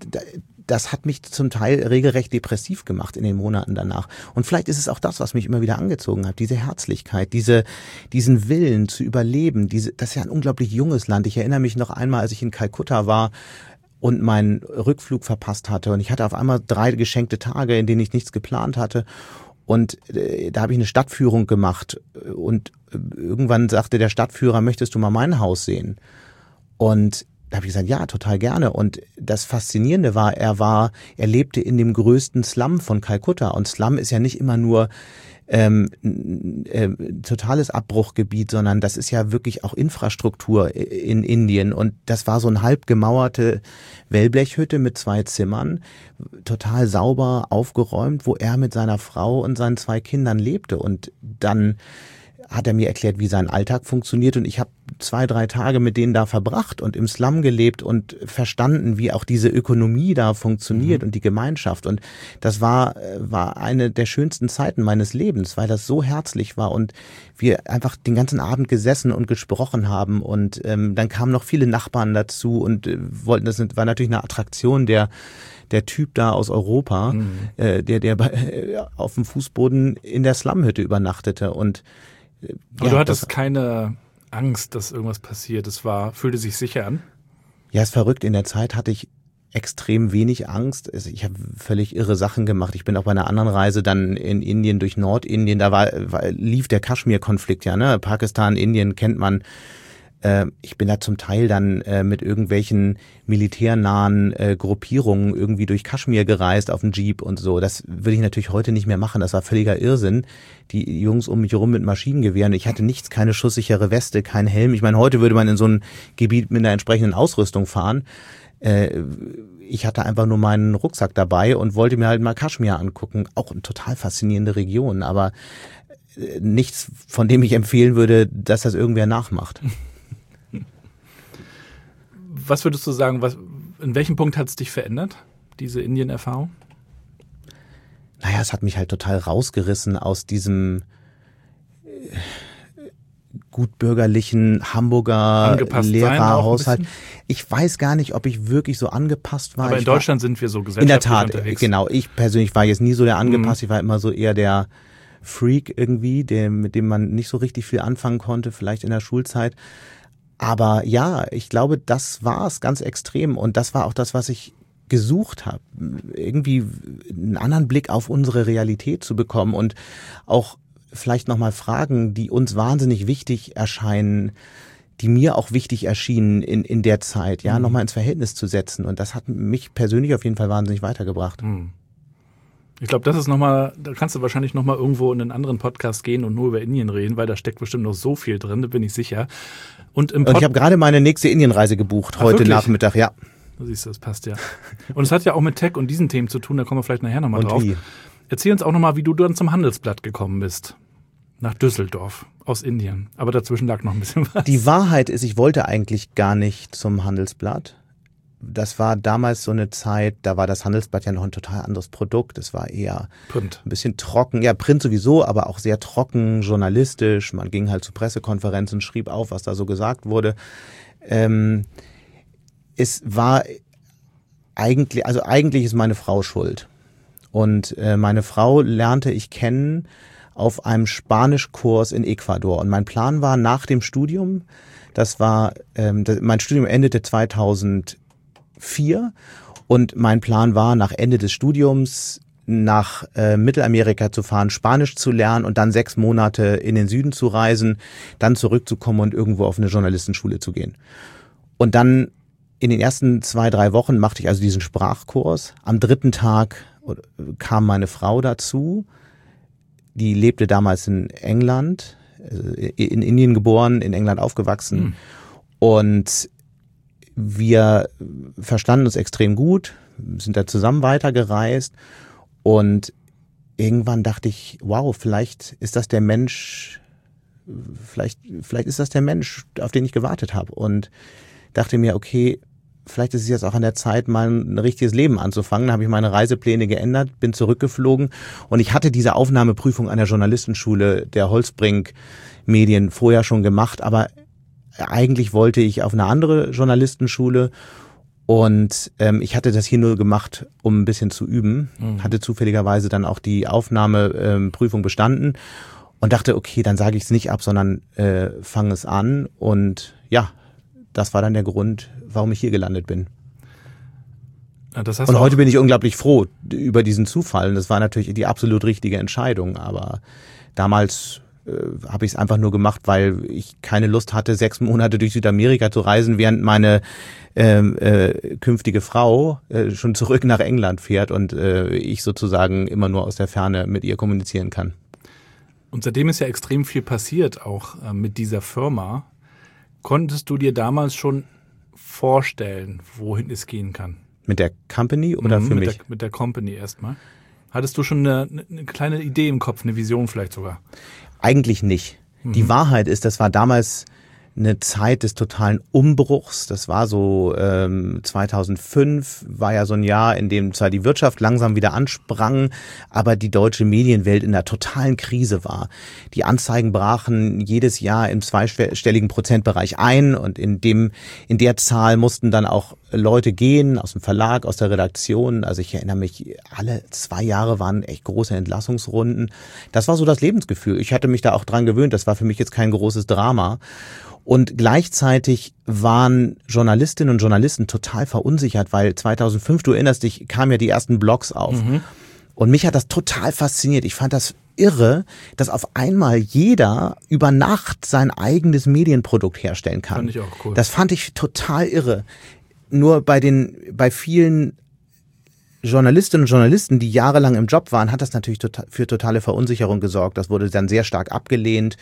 das hat mich zum Teil regelrecht depressiv gemacht in den Monaten danach. Und vielleicht ist es auch das, was mich immer wieder angezogen hat, diese Herzlichkeit, diese, diesen Willen zu überleben. Diese, das ist ja ein unglaublich junges Land. Ich erinnere mich noch einmal, als ich in Kalkutta war und meinen Rückflug verpasst hatte und ich hatte auf einmal drei geschenkte Tage, in denen ich nichts geplant hatte. Und äh, da habe ich eine Stadtführung gemacht und äh, irgendwann sagte der Stadtführer, möchtest du mal mein Haus sehen? Und da habe ich gesagt, ja, total gerne. Und das Faszinierende war, er war, er lebte in dem größten Slum von Kalkutta. Und Slum ist ja nicht immer nur ähm, äh, totales Abbruchgebiet, sondern das ist ja wirklich auch Infrastruktur in Indien. Und das war so eine halb gemauerte Wellblechhütte mit zwei Zimmern, total sauber aufgeräumt, wo er mit seiner Frau und seinen zwei Kindern lebte. Und dann hat er mir erklärt, wie sein Alltag funktioniert und ich habe zwei, drei Tage mit denen da verbracht und im Slum gelebt und verstanden, wie auch diese Ökonomie da funktioniert mhm. und die Gemeinschaft und das war war eine der schönsten Zeiten meines Lebens, weil das so herzlich war und wir einfach den ganzen Abend gesessen und gesprochen haben und ähm, dann kamen noch viele Nachbarn dazu und äh, wollten, das war natürlich eine Attraktion, der der Typ da aus Europa, mhm. äh, der der äh, auf dem Fußboden in der Slumhütte übernachtete und Aber ja, du hattest keine Angst, dass irgendwas passiert. Es war, fühlte sich sicher an? Ja, ist verrückt. In der Zeit hatte ich extrem wenig Angst. Ich habe völlig irre Sachen gemacht. Ich bin auch bei einer anderen Reise dann in Indien durch Nordindien. Da war, war lief der Kaschmir-Konflikt ja, ne? Pakistan, Indien kennt man. Ich bin da zum Teil dann äh, mit irgendwelchen militärnahen äh, Gruppierungen irgendwie durch Kaschmir gereist auf dem Jeep und so. Das würde ich natürlich heute nicht mehr machen. Das war völliger Irrsinn. Die Jungs um mich herum mit Maschinengewehren. Ich hatte nichts, keine schusssichere Weste, kein Helm. Ich meine, heute würde man in so ein Gebiet mit einer entsprechenden Ausrüstung fahren. Äh, ich hatte einfach nur meinen Rucksack dabei und wollte mir halt mal Kaschmir angucken. Auch eine total faszinierende Region, aber äh, nichts, von dem ich empfehlen würde, dass das irgendwer nachmacht. Was würdest du sagen, was, in welchem Punkt hat es dich verändert, diese Indien-Erfahrung? Naja, es hat mich halt total rausgerissen aus diesem äh, gutbürgerlichen Hamburger Lehrerhaushalt. Ich weiß gar nicht, ob ich wirklich so angepasst war. Aber in ich Deutschland war, sind wir so gesellschaftlich in der Tat, unterwegs. Genau, ich persönlich war jetzt nie so der angepasst. Mhm. Ich war immer so eher der Freak irgendwie, der, mit dem man nicht so richtig viel anfangen konnte, vielleicht in der Schulzeit. Aber ja, ich glaube, das war es ganz extrem und das war auch das, was ich gesucht habe, irgendwie einen anderen Blick auf unsere Realität zu bekommen und auch vielleicht nochmal Fragen, die uns wahnsinnig wichtig erscheinen, die mir auch wichtig erschienen in, in der Zeit, ja, mhm. nochmal ins Verhältnis zu setzen und das hat mich persönlich auf jeden Fall wahnsinnig weitergebracht. Mhm. Ich glaube, das ist nochmal, da kannst du wahrscheinlich nochmal irgendwo in einen anderen Podcast gehen und nur über Indien reden, weil da steckt bestimmt noch so viel drin, da bin ich sicher. Und, im und ich habe gerade meine nächste Indienreise gebucht, Ach, heute wirklich? Nachmittag, ja. Du siehst, das passt ja. Und es hat ja auch mit Tech und diesen Themen zu tun, da kommen wir vielleicht nachher nochmal Und drauf. wie? Erzähl uns auch nochmal, wie du dann zum Handelsblatt gekommen bist. Nach Düsseldorf, aus Indien. Aber dazwischen lag noch ein bisschen was. Die Wahrheit ist, ich wollte eigentlich gar nicht zum Handelsblatt. Das war damals so eine Zeit, da war das Handelsblatt ja noch ein total anderes Produkt. Es war eher Print. ein bisschen trocken. Ja, Print sowieso, aber auch sehr trocken, journalistisch. Man ging halt zu Pressekonferenzen, schrieb auf, was da so gesagt wurde. Ähm, es war eigentlich, also eigentlich ist meine Frau schuld. Und äh, meine Frau lernte ich kennen auf einem Spanischkurs in Ecuador. Und mein Plan war nach dem Studium, das war, ähm, das, mein Studium endete zweitausendvier und mein Plan war, nach Ende des Studiums nach äh, Mittelamerika zu fahren, Spanisch zu lernen und dann sechs Monate in den Süden zu reisen, dann zurückzukommen und irgendwo auf eine Journalistenschule zu gehen. Und dann in den ersten zwei, drei Wochen machte ich also diesen Sprachkurs. Am dritten Tag kam meine Frau dazu. Die lebte damals in England, in Indien geboren, in England aufgewachsen. Mhm. Und wir verstanden uns extrem gut, sind da zusammen weitergereist. Und irgendwann dachte ich, wow, vielleicht ist das der Mensch, vielleicht, vielleicht ist das der Mensch, auf den ich gewartet habe. Und dachte mir, okay, vielleicht ist es jetzt auch an der Zeit, mal ein richtiges Leben anzufangen. Da habe ich meine Reisepläne geändert, bin zurückgeflogen und ich hatte diese Aufnahmeprüfung an der Journalistenschule der Holzbrink Medien vorher schon gemacht, aber eigentlich wollte ich auf eine andere Journalistenschule und ähm, ich hatte das hier nur gemacht, um ein bisschen zu üben, mhm. hatte zufälligerweise dann auch die Aufnahmeprüfung ähm, bestanden und dachte, okay, dann sage ich es nicht ab, sondern äh, fange es an und ja, das war dann der Grund, warum ich hier gelandet bin. Ja, das heißt und heute bin ich unglaublich froh über diesen Zufall. Und das war natürlich die absolut richtige Entscheidung. Aber damals äh, habe ich es einfach nur gemacht, weil ich keine Lust hatte, sechs Monate durch Südamerika zu reisen, während meine äh, äh, künftige Frau äh, schon zurück nach England fährt und äh, ich sozusagen immer nur aus der Ferne mit ihr kommunizieren kann. Und seitdem ist ja extrem viel passiert, auch äh, mit dieser Firma. Konntest du dir damals schon vorstellen, wohin es gehen kann? Mit der Company oder mhm, für mit mich? Der, mit der Company erstmal. Hattest du schon eine, eine kleine Idee im Kopf, eine Vision vielleicht sogar? Eigentlich nicht. Mhm. Die Wahrheit ist, das war damals eine Zeit des totalen Umbruchs. Das war so ähm, zweitausendfünf, war ja so ein Jahr, in dem zwar die Wirtschaft langsam wieder ansprang, aber die deutsche Medienwelt in einer totalen Krise war. Die Anzeigen brachen jedes Jahr im zweistelligen Prozentbereich ein und in dem in der Zahl mussten dann auch Leute gehen aus dem Verlag, aus der Redaktion. Also ich erinnere mich, alle zwei Jahre waren echt große Entlassungsrunden. Das war so das Lebensgefühl. Ich hatte mich da auch dran gewöhnt. Das war für mich jetzt kein großes Drama. Und gleichzeitig waren Journalistinnen und Journalisten total verunsichert, weil zweitausendfünf, du erinnerst dich, kamen ja die ersten Blogs auf. Mhm. Und mich hat das total fasziniert. Ich fand das irre, dass auf einmal jeder über Nacht sein eigenes Medienprodukt herstellen kann. Fand ich auch cool. Das fand ich total irre. Nur bei den, bei vielen Journalistinnen und Journalisten, die jahrelang im Job waren, hat das natürlich total, für totale Verunsicherung gesorgt. Das wurde dann sehr stark abgelehnt.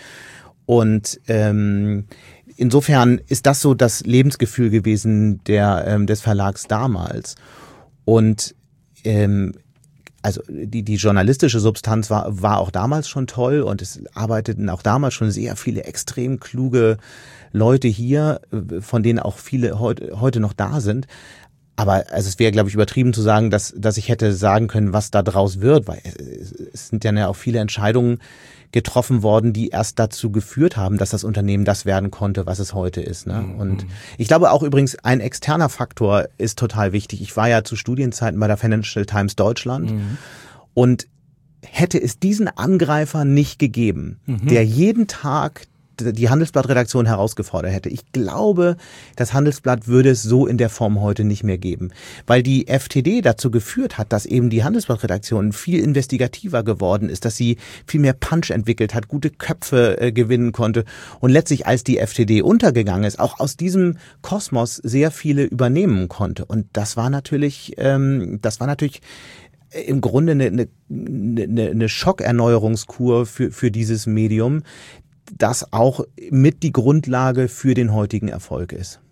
Und ähm, insofern ist das so das Lebensgefühl gewesen der ähm, des Verlags damals. Und ähm, also die die journalistische Substanz war war auch damals schon toll und es arbeiteten auch damals schon sehr viele extrem kluge Leute hier, von denen auch viele heute heute noch da sind. Aber also es wäre, glaube ich, übertrieben zu sagen, dass dass ich hätte sagen können, was da draus wird, weil es, es sind ja auch viele Entscheidungen getroffen worden, die erst dazu geführt haben, dass das Unternehmen das werden konnte, was es heute ist. Ne? Mhm. Und ich glaube auch übrigens, ein externer Faktor ist total wichtig. Ich war ja zu Studienzeiten bei der Financial Times Deutschland mhm. und hätte es diesen Angreifer nicht gegeben, mhm. der jeden Tag die Handelsblatt-Redaktion herausgefordert hätte. Ich glaube, das Handelsblatt würde es so in der Form heute nicht mehr geben, weil die F T D dazu geführt hat, dass eben die Handelsblatt-Redaktion viel investigativer geworden ist, dass sie viel mehr Punch entwickelt hat, gute Köpfe äh, gewinnen konnte und letztlich, als die F T D untergegangen ist, auch aus diesem Kosmos sehr viele übernehmen konnte. Und das war natürlich, ähm, das war natürlich im Grunde eine, eine, eine, eine Schockerneuerungskur für, für dieses Medium, das auch mit die Grundlage für den heutigen Erfolg ist.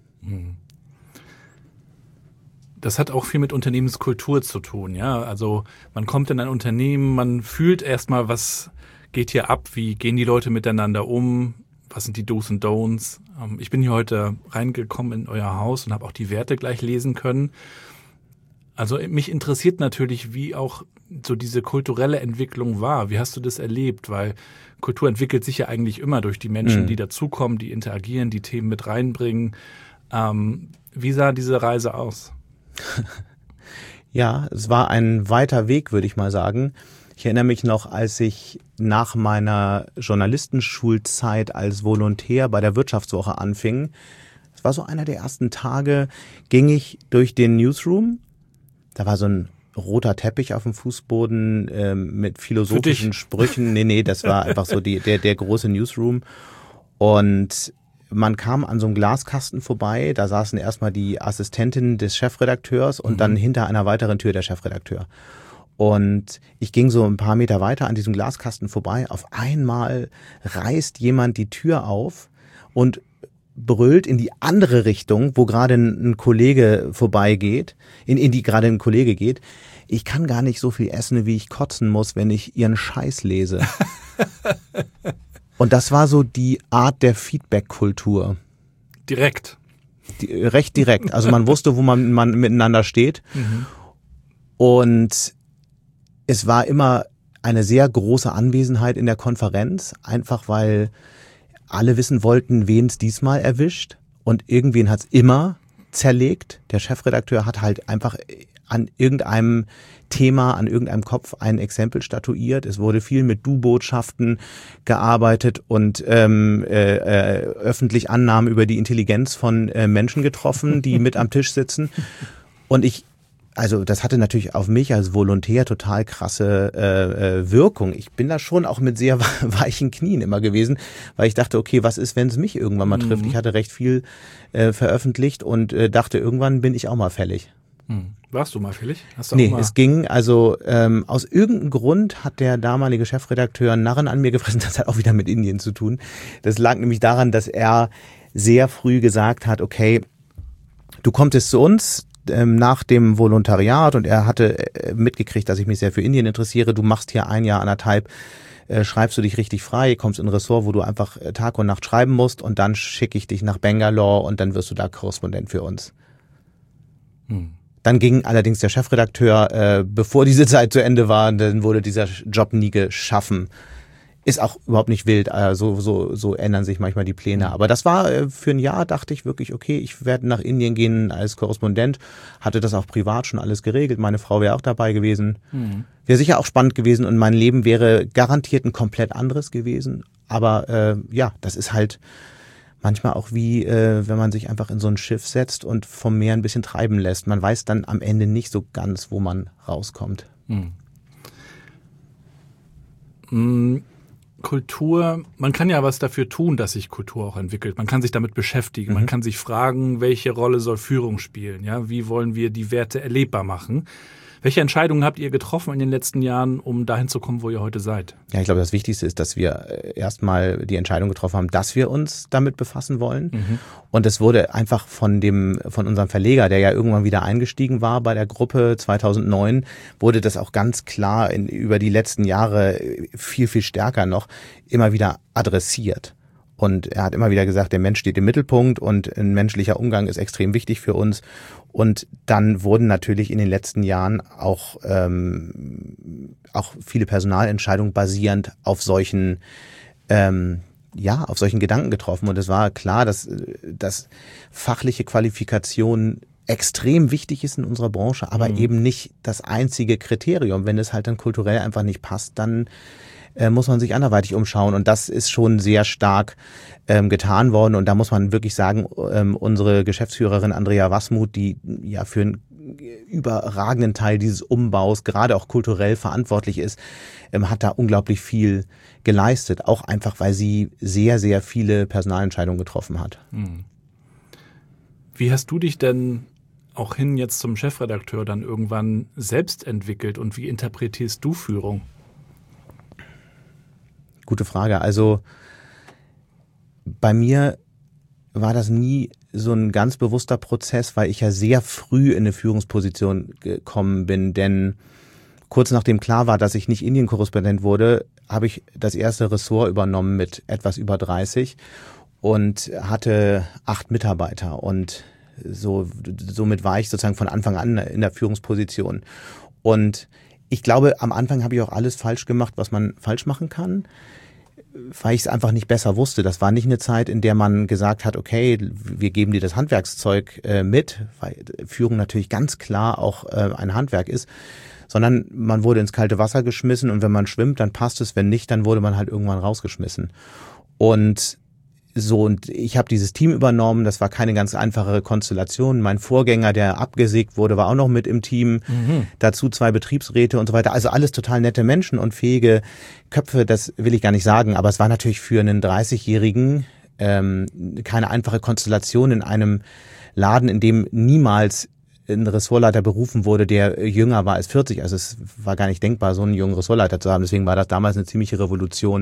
Das hat auch viel mit Unternehmenskultur zu tun, ja. Also man kommt in ein Unternehmen, man fühlt erstmal, was geht hier ab, wie gehen die Leute miteinander um, was sind die Do's und Don'ts. Ich bin hier heute reingekommen in euer Haus und habe auch die Werte gleich lesen können. Also mich interessiert natürlich, wie auch so diese kulturelle Entwicklung war. Wie hast du das erlebt? Weil Kultur entwickelt sich ja eigentlich immer durch die Menschen, mhm. die dazukommen, die interagieren, die Themen mit reinbringen. Ähm, wie sah diese Reise aus? Ja, es war ein weiter Weg, würde ich mal sagen. Ich erinnere mich noch, als ich nach meiner Journalistenschulzeit als Volontär bei der Wirtschaftswoche anfing. Es war so einer der ersten Tage, ging ich durch den Newsroom. Da war so ein roter Teppich auf dem Fußboden ähm, mit philosophischen Sprüchen. Nee, nee, das war einfach so die, der, der große Newsroom. Und man kam an so einem Glaskasten vorbei, da saßen erstmal die Assistentin des Chefredakteurs und mhm. dann hinter einer weiteren Tür der Chefredakteur. Und ich ging so ein paar Meter weiter an diesem Glaskasten vorbei. Auf einmal reißt jemand die Tür auf und brüllt in die andere Richtung, wo gerade ein, ein Kollege vorbeigeht, in, in die gerade ein Kollege geht. Ich kann gar nicht so viel essen, wie ich kotzen muss, wenn ich ihren Scheiß lese. Und das war so die Art der Feedback-Kultur. Direkt. Die, recht direkt. Also man wusste, wo man, man miteinander steht. Mhm. Und es war immer eine sehr große Anwesenheit in der Konferenz, einfach weil alle wissen wollten, wen es diesmal erwischt. Und irgendwen hat es immer zerlegt. Der Chefredakteur hat halt einfach an irgendeinem Thema, an irgendeinem Kopf ein Exempel statuiert. Es wurde viel mit Du-Botschaften gearbeitet und ähm, äh, äh, öffentlich Annahmen über die Intelligenz von äh, Menschen getroffen, die mit am Tisch sitzen. Und ich Also das hatte natürlich auf mich als Volontär total krasse äh, äh, Wirkung. Ich bin da schon auch mit sehr weichen Knien immer gewesen, weil ich dachte, okay, was ist, wenn es mich irgendwann mal trifft? Mhm. Ich hatte recht viel äh, veröffentlicht und äh, dachte, irgendwann bin ich auch mal fällig. Mhm. Warst du mal fällig? Hast du nee, auch mal... es ging, also ähm, aus irgendeinem Grund hat der damalige Chefredakteur einen Narren an mir gefressen. Das hat auch wieder mit Indien zu tun. Das lag nämlich daran, dass er sehr früh gesagt hat, okay, du kommst jetzt zu uns, nach dem Volontariat und er hatte mitgekriegt, dass ich mich sehr für Indien interessiere. Du machst hier ein Jahr, anderthalb, äh, schreibst du dich richtig frei, kommst in ein Ressort, wo du einfach Tag und Nacht schreiben musst und dann schicke ich dich nach Bangalore und dann wirst du da Korrespondent für uns. Hm. Dann ging allerdings der Chefredakteur, äh, bevor diese Zeit zu Ende war, dann wurde dieser Job nie geschaffen. Ist auch überhaupt nicht wild, so, so, so ändern sich manchmal die Pläne. Aber das war äh, für ein Jahr, dachte ich wirklich, okay, ich werde nach Indien gehen als Korrespondent. Hatte das auch privat schon alles geregelt. Meine Frau wäre auch dabei gewesen. Mhm. Wäre sicher auch spannend gewesen und mein Leben wäre garantiert ein komplett anderes gewesen. Aber äh, ja, das ist halt manchmal auch wie, äh, wenn man sich einfach in so ein Schiff setzt und vom Meer ein bisschen treiben lässt. Man weiß dann am Ende nicht so ganz, wo man rauskommt. Mhm. Mhm. Kultur, man kann ja was dafür tun, dass sich Kultur auch entwickelt. Man kann sich damit beschäftigen. Mhm. Man kann sich fragen, welche Rolle soll Führung spielen? Ja, wie wollen wir die Werte erlebbar machen? Welche Entscheidungen habt ihr getroffen in den letzten Jahren, um dahin zu kommen, wo ihr heute seid? Ja, ich glaube, das Wichtigste ist, dass wir erstmal die Entscheidung getroffen haben, dass wir uns damit befassen wollen. Mhm. Und es wurde einfach von dem, von unserem Verleger, der ja irgendwann wieder eingestiegen war bei der Gruppe zweitausendneun, wurde das auch ganz klar in, über die letzten Jahre viel, viel stärker noch immer wieder adressiert. Und er hat immer wieder gesagt, der Mensch steht im Mittelpunkt und ein menschlicher Umgang ist extrem wichtig für uns. Und dann wurden natürlich in den letzten Jahren auch, ähm, auch viele Personalentscheidungen basierend auf solchen, ähm, ja, auf solchen Gedanken getroffen. Und es war klar, dass, dass fachliche Qualifikation extrem wichtig ist in unserer Branche, aber mhm. eben nicht das einzige Kriterium. Wenn es halt dann kulturell einfach nicht passt, dann äh, muss man sich anderweitig umschauen. Und das ist schon sehr stark ähm, getan worden. Und da muss man wirklich sagen, ähm, unsere Geschäftsführerin Andrea Wasmuth, die ja für einen überragenden Teil dieses Umbaus gerade auch kulturell verantwortlich ist, ähm, hat da unglaublich viel geleistet. Auch einfach, weil sie sehr, sehr viele Personalentscheidungen getroffen hat. Wie hast du dich denn auch hin jetzt zum Chefredakteur dann irgendwann selbst entwickelt und wie interpretierst du Führung? Gute Frage. Also bei mir war das nie so ein ganz bewusster Prozess, weil ich ja sehr früh in eine Führungsposition gekommen bin, denn kurz nachdem klar war, dass ich nicht Indien-Korrespondent wurde, habe ich das erste Ressort übernommen mit etwas über dreißig und hatte acht Mitarbeiter und so, somit war ich sozusagen von Anfang an in der Führungsposition. Und ich glaube, am Anfang habe ich auch alles falsch gemacht, was man falsch machen kann, weil ich es einfach nicht besser wusste. Das war nicht eine Zeit, in der man gesagt hat, okay, wir geben dir das Handwerkszeug äh, mit, weil Führung natürlich ganz klar auch äh, ein Handwerk ist, sondern man wurde ins kalte Wasser geschmissen und wenn man schwimmt, dann passt es, wenn nicht, dann wurde man halt irgendwann rausgeschmissen. Und so, und ich habe dieses Team übernommen, das war keine ganz einfache Konstellation. Mein Vorgänger, der abgesägt wurde, war auch noch mit im Team. Mhm. Dazu zwei Betriebsräte und so weiter. Also alles total nette Menschen und fähige Köpfe, das will ich gar nicht sagen. Aber es war natürlich für einen dreißigjährigen ähm, keine einfache Konstellation in einem Laden, in dem niemals ein Ressortleiter berufen wurde, der jünger war als vierzig. Also es war gar nicht denkbar, so einen jungen Ressortleiter zu haben. Deswegen war das damals eine ziemliche Revolution.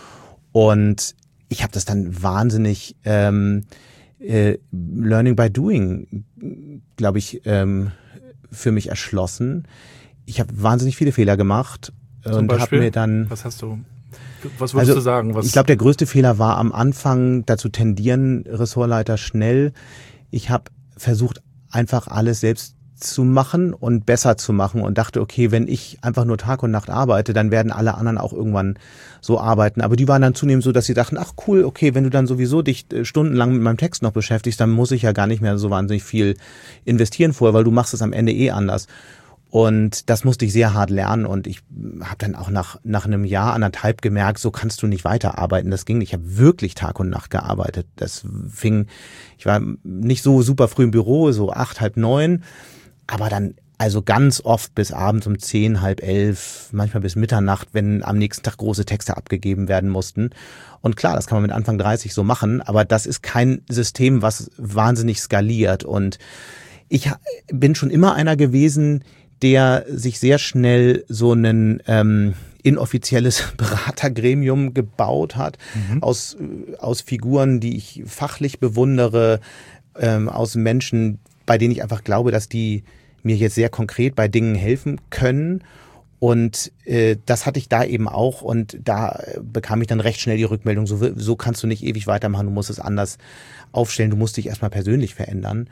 Und ich habe das dann wahnsinnig ähm, äh, Learning by Doing, glaube ich, ähm, für mich erschlossen. Ich habe wahnsinnig viele Fehler gemacht Zum und habe mir dann. Was hast du? Was würdest also, du sagen? Was? Ich glaube, der größte Fehler war am Anfang, dazu tendieren Ressortleiter schnell. Ich habe versucht, einfach alles selbst zu machen und besser zu machen und dachte, okay, wenn ich einfach nur Tag und Nacht arbeite, dann werden alle anderen auch irgendwann so arbeiten. Aber die waren dann zunehmend so, dass sie dachten, ach cool, okay, wenn du dann sowieso dich stundenlang mit meinem Text noch beschäftigst, dann muss ich ja gar nicht mehr so wahnsinnig viel investieren vorher, weil du machst es am Ende eh anders. Und das musste ich sehr hart lernen und ich habe dann auch nach nach einem Jahr, anderthalb gemerkt, so kannst du nicht weiterarbeiten. Das ging nicht. Ich habe wirklich Tag und Nacht gearbeitet. Das fing, ich war nicht so super früh im Büro, so acht, halb neun, aber dann also ganz oft bis abends um zehn, halb elf, manchmal bis Mitternacht, wenn am nächsten Tag große Texte abgegeben werden mussten. Und klar, das kann man mit Anfang dreißig so machen, aber das ist kein System, was wahnsinnig skaliert. Und ich bin schon immer einer gewesen, der sich sehr schnell so ein ähm, inoffizielles Beratergremium gebaut hat, mhm. aus, aus Figuren, die ich fachlich bewundere, ähm, aus Menschen, bei denen ich einfach glaube, dass die mir jetzt sehr konkret bei Dingen helfen können. Und äh, das hatte ich da eben auch und da bekam ich dann recht schnell die Rückmeldung, so, so kannst du nicht ewig weitermachen, du musst es anders aufstellen, du musst dich erstmal persönlich verändern.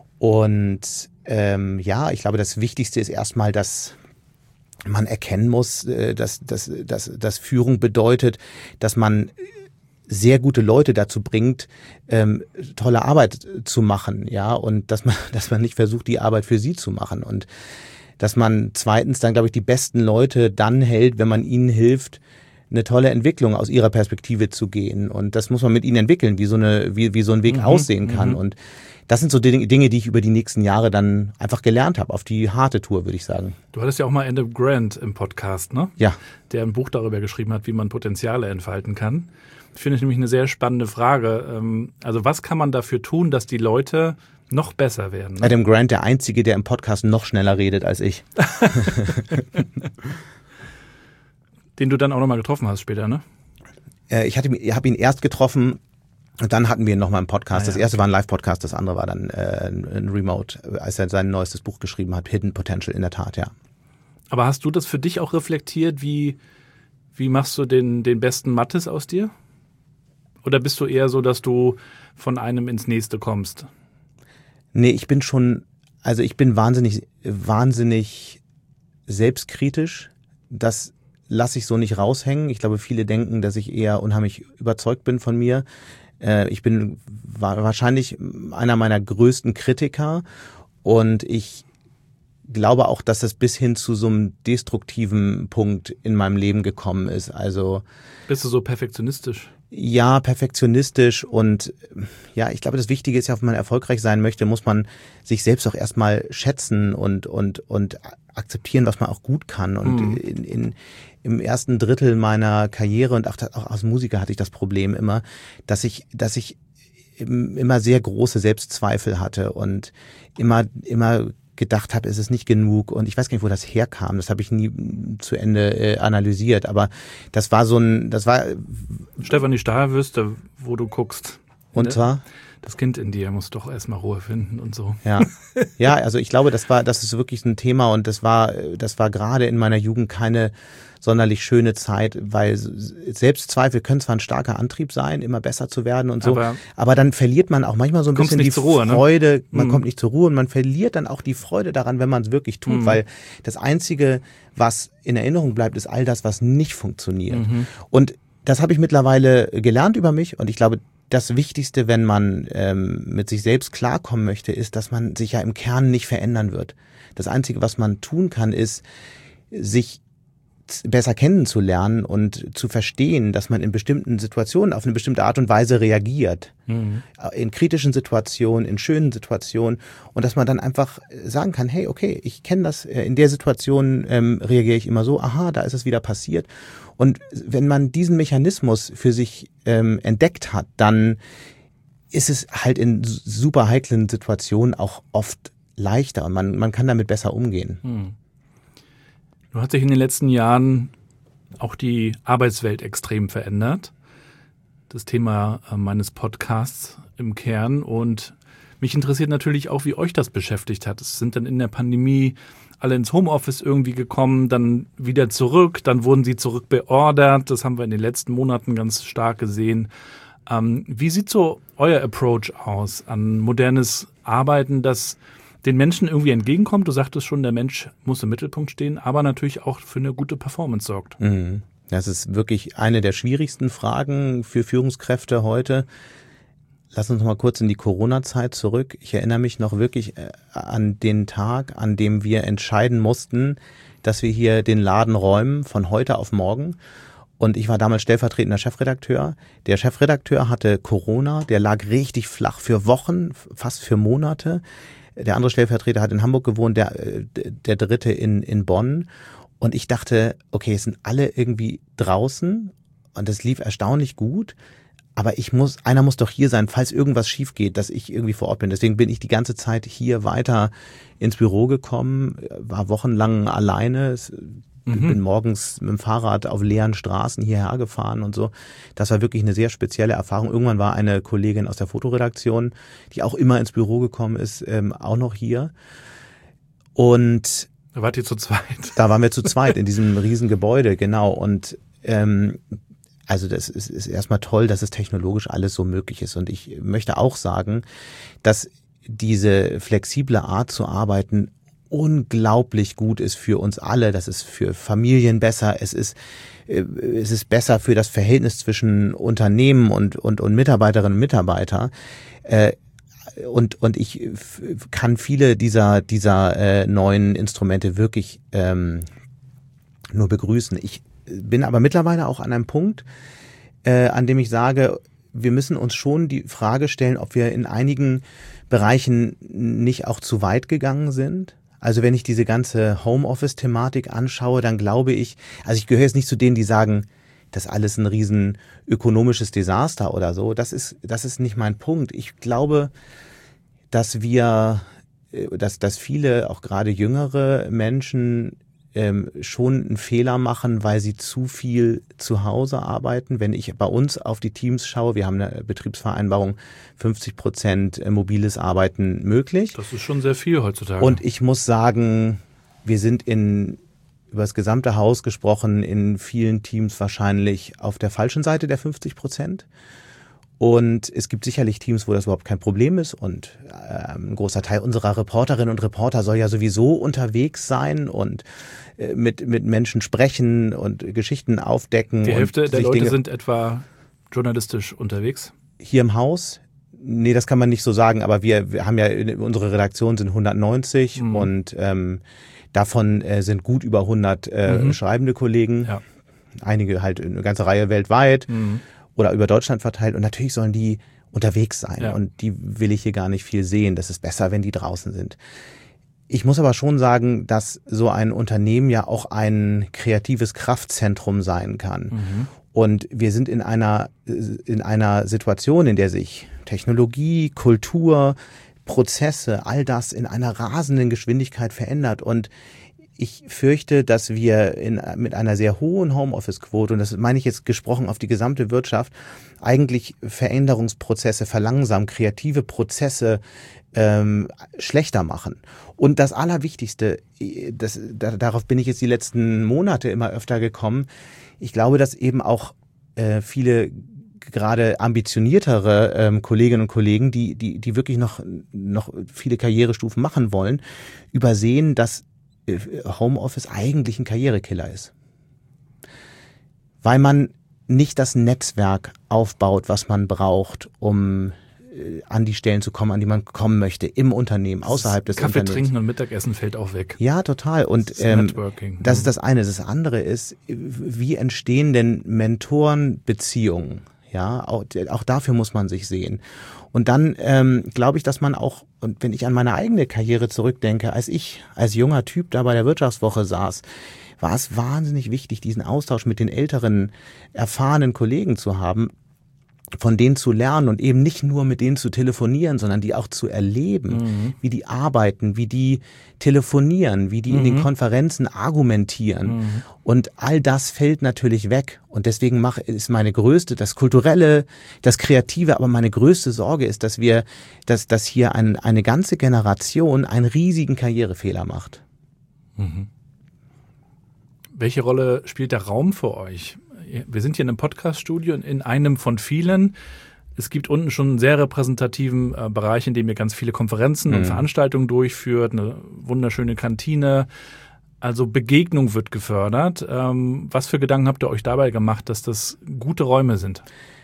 Und ähm, ja, ich glaube, das Wichtigste ist erstmal, dass man erkennen muss, äh, dass, dass, dass, dass Führung bedeutet, dass man sehr gute Leute dazu bringt, ähm, tolle Arbeit zu machen, ja, und dass man, dass man nicht versucht, die Arbeit für sie zu machen und dass man zweitens dann, glaube ich, die besten Leute dann hält, wenn man ihnen hilft, eine tolle Entwicklung aus ihrer Perspektive zu gehen und das muss man mit ihnen entwickeln, wie so eine, wie, wie so ein Weg mhm, aussehen kann mhm. und das sind so Dinge, die ich über die nächsten Jahre dann einfach gelernt habe, auf die harte Tour, würde ich sagen. Du hattest ja auch mal Adam Grant im Podcast, ne? Ja. Der ein Buch darüber geschrieben hat, wie man Potenziale entfalten kann. Finde ich nämlich eine sehr spannende Frage. Also was kann man dafür tun, dass die Leute noch besser werden? Ne? Adam Grant, der Einzige, der im Podcast noch schneller redet als ich. Den du dann auch nochmal getroffen hast später, ne? Ich hatte, ich habe ihn erst getroffen und dann hatten wir ihn nochmal einen Podcast. Ah, ja. Das erste war ein Live-Podcast, das andere war dann äh, ein Remote, als er sein neuestes Buch geschrieben hat, Hidden Potential, in der Tat, ja. Aber hast du das für dich auch reflektiert? Wie, wie machst du den, den besten Mattes aus dir? Oder bist du eher so, dass du von einem ins nächste kommst? Nee, ich bin schon, also ich bin wahnsinnig, wahnsinnig selbstkritisch. Das lasse ich so nicht raushängen. Ich glaube, viele denken, dass ich eher unheimlich überzeugt bin von mir. Äh, ich bin wahrscheinlich einer meiner größten Kritiker und ich glaube auch, dass das bis hin zu so einem destruktiven Punkt in meinem Leben gekommen ist. Also bist du so perfektionistisch? Ja, perfektionistisch und ja, ich glaube, das Wichtige ist ja, wenn man erfolgreich sein möchte, muss man sich selbst auch erstmal schätzen und und und akzeptieren, was man auch gut kann. Und hm. in, in im ersten Drittel meiner Karriere und auch, auch als Musiker hatte ich das Problem immer, dass ich dass ich immer sehr große Selbstzweifel hatte und immer, immer gedacht habe, es ist nicht genug und ich weiß gar nicht, wo das herkam. Das habe ich nie zu Ende äh, analysiert, aber das war so ein, das war... Stefanie Stahl wüsste, wo du guckst. Und zwar? Das Kind in dir muss doch erstmal Ruhe finden und so. Ja, ja, also ich glaube, das war, das ist wirklich ein Thema und das war, das war gerade in meiner Jugend keine sonderlich schöne Zeit, weil Selbstzweifel können zwar ein starker Antrieb sein, immer besser zu werden und so, aber, aber dann verliert man auch manchmal so ein bisschen die Ruhe, Freude, ne? man mhm. kommt nicht zur Ruhe und man verliert dann auch die Freude daran, wenn man es wirklich tut, mhm. weil das Einzige, was in Erinnerung bleibt, ist all das, was nicht funktioniert. Mhm. Und das habe ich mittlerweile gelernt über mich und ich glaube, das Wichtigste, wenn man ähm, mit sich selbst klarkommen möchte, ist, dass man sich ja im Kern nicht verändern wird. Das Einzige, was man tun kann, ist, sich besser kennenzulernen und zu verstehen, dass man in bestimmten Situationen auf eine bestimmte Art und Weise reagiert. Mhm. In kritischen Situationen, in schönen Situationen und dass man dann einfach sagen kann, hey, okay, ich kenne das, in der Situation ähm, reagiere ich immer so, aha, da ist es wieder passiert. Und wenn man diesen Mechanismus für sich ähm, entdeckt hat, dann ist es halt in super heiklen Situationen auch oft leichter und man, man kann damit besser umgehen. Mhm. Du hast sich in den letzten Jahren auch die Arbeitswelt extrem verändert. Das Thema äh, meines Podcasts im Kern. Und mich interessiert natürlich auch, wie euch das beschäftigt hat. Es sind dann in der Pandemie alle ins Homeoffice irgendwie gekommen, dann wieder zurück, dann wurden sie zurückbeordert. Das haben wir in den letzten Monaten ganz stark gesehen. Ähm, wie sieht so euer Approach aus an modernes Arbeiten, das den Menschen irgendwie entgegenkommt? Du sagtest schon, der Mensch muss im Mittelpunkt stehen, aber natürlich auch für eine gute Performance sorgt. Das ist wirklich eine der schwierigsten Fragen für Führungskräfte heute. Lass uns noch mal kurz in die Corona-Zeit zurück. Ich erinnere mich noch wirklich an den Tag, an dem wir entscheiden mussten, dass wir hier den Laden räumen von heute auf morgen. Und ich war damals stellvertretender Chefredakteur. Der Chefredakteur hatte Corona, der lag richtig flach für Wochen, fast für Monate. Der andere Stellvertreter hat in Hamburg gewohnt, der, der dritte in, in Bonn. Und ich dachte, okay, es sind alle irgendwie draußen und das lief erstaunlich gut. Aber ich muss, einer muss doch hier sein, falls irgendwas schief geht, dass ich irgendwie vor Ort bin. Deswegen bin ich die ganze Zeit hier weiter ins Büro gekommen, war wochenlang alleine. Ich bin morgens mit dem Fahrrad auf leeren Straßen hierher gefahren und so. Das war wirklich eine sehr spezielle Erfahrung. Irgendwann war eine Kollegin aus der Fotoredaktion, die auch immer ins Büro gekommen ist, ähm, auch noch hier. Und da wart ihr zu zweit. Da waren wir zu zweit in diesem riesen Gebäude, genau. Und ähm, also das ist, ist erstmal toll, dass es technologisch alles so möglich ist. Und ich möchte auch sagen, dass diese flexible Art zu arbeiten unglaublich gut ist für uns alle. Das ist für Familien besser. Es ist, es ist besser für das Verhältnis zwischen Unternehmen und, und, und Mitarbeiterinnen und Mitarbeiter. Und, und ich kann viele dieser, dieser neuen Instrumente wirklich ähm, nur begrüßen. Ich bin aber mittlerweile auch an einem Punkt, äh, an dem ich sage, wir müssen uns schon die Frage stellen, ob wir in einigen Bereichen nicht auch zu weit gegangen sind. Also wenn ich diese ganze Homeoffice-Thematik anschaue, dann glaube ich, also ich gehöre jetzt nicht zu denen, die sagen, das ist alles ein riesen ökonomisches Desaster oder so. Das ist, das ist nicht mein Punkt. Ich glaube, dass wir, dass, dass viele, auch gerade jüngere Menschen, ähm, schon einen Fehler machen, weil sie zu viel zu Hause arbeiten. Wenn ich bei uns auf die Teams schaue, wir haben eine Betriebsvereinbarung, fünfzig Prozent mobiles Arbeiten möglich. Das ist schon sehr viel heutzutage. Und ich muss sagen, wir sind in, über das gesamte Haus gesprochen, in vielen Teams wahrscheinlich auf der falschen Seite der fünfzig Prozent. Und es gibt sicherlich Teams, wo das überhaupt kein Problem ist. Und äh, ein großer Teil unserer Reporterinnen und Reporter soll ja sowieso unterwegs sein und äh, mit mit Menschen sprechen und Geschichten aufdecken. Die Hälfte und der Leute Dinge sind etwa journalistisch unterwegs? Hier im Haus? Nee, das kann man nicht so sagen. Aber wir, wir haben ja, unsere Redaktion sind hundertneunzig mhm. und ähm, davon äh, sind gut über hundert äh, mhm. schreibende Kollegen. Ja. Einige halt eine ganze Reihe weltweit. Mhm. Oder über Deutschland verteilt. Und natürlich sollen die unterwegs sein. Ja. Und die will ich hier gar nicht viel sehen. Das ist besser, wenn die draußen sind. Ich muss aber schon sagen, dass so ein Unternehmen ja auch ein kreatives Kraftzentrum sein kann. Mhm. Und wir sind in einer, in einer Situation, in der sich Technologie, Kultur, Prozesse, all das in einer rasenden Geschwindigkeit verändert. Und ich fürchte, dass wir in, mit einer sehr hohen Homeoffice-Quote, und das meine ich jetzt gesprochen auf die gesamte Wirtschaft, eigentlich Veränderungsprozesse verlangsamen, kreative Prozesse ähm, schlechter machen. Und das Allerwichtigste, das, da, darauf bin ich jetzt die letzten Monate immer öfter gekommen, ich glaube, dass eben auch äh, viele gerade ambitioniertere ähm, Kolleginnen und Kollegen, die, die, die wirklich noch, noch viele Karrierestufen machen wollen, übersehen, dass Homeoffice eigentlich ein Karrierekiller ist. Weil man nicht das Netzwerk aufbaut, was man braucht, um äh, an die Stellen zu kommen, an die man kommen möchte, im Unternehmen, außerhalb des Kaffee Unternehmens. Kaffee trinken und Mittagessen fällt auch weg. Ja, total. Und das ist ähm, Networking. Das ist das eine. Das andere ist, wie entstehen denn Mentorenbeziehungen? Ja, auch, auch dafür muss man sich sehen. Und dann ähm, glaube ich, dass man auch, und wenn ich an meine eigene Karriere zurückdenke, als ich als junger Typ da bei der Wirtschaftswoche saß, war es wahnsinnig wichtig, diesen Austausch mit den älteren, erfahrenen Kollegen zu haben, von denen zu lernen und eben nicht nur mit denen zu telefonieren, sondern die auch zu erleben, mhm. wie die arbeiten, wie die telefonieren, wie die mhm. in den Konferenzen argumentieren. Mhm. Und all das fällt natürlich weg. Und deswegen mach, ist meine größte, das Kulturelle, das Kreative, aber meine größte Sorge ist, dass wir, dass, dass hier ein, eine ganze Generation einen riesigen Karrierefehler macht. Mhm. Welche Rolle spielt der Raum für euch? Wir sind hier in einem Podcast-Studio, in einem von vielen. Es gibt unten schon einen sehr repräsentativen äh, Bereich, in dem ihr ganz viele Konferenzen mhm. und Veranstaltungen durchführt, eine wunderschöne Kantine. Also Begegnung wird gefördert. Ähm, was für Gedanken habt ihr euch dabei gemacht, dass das gute Räume sind?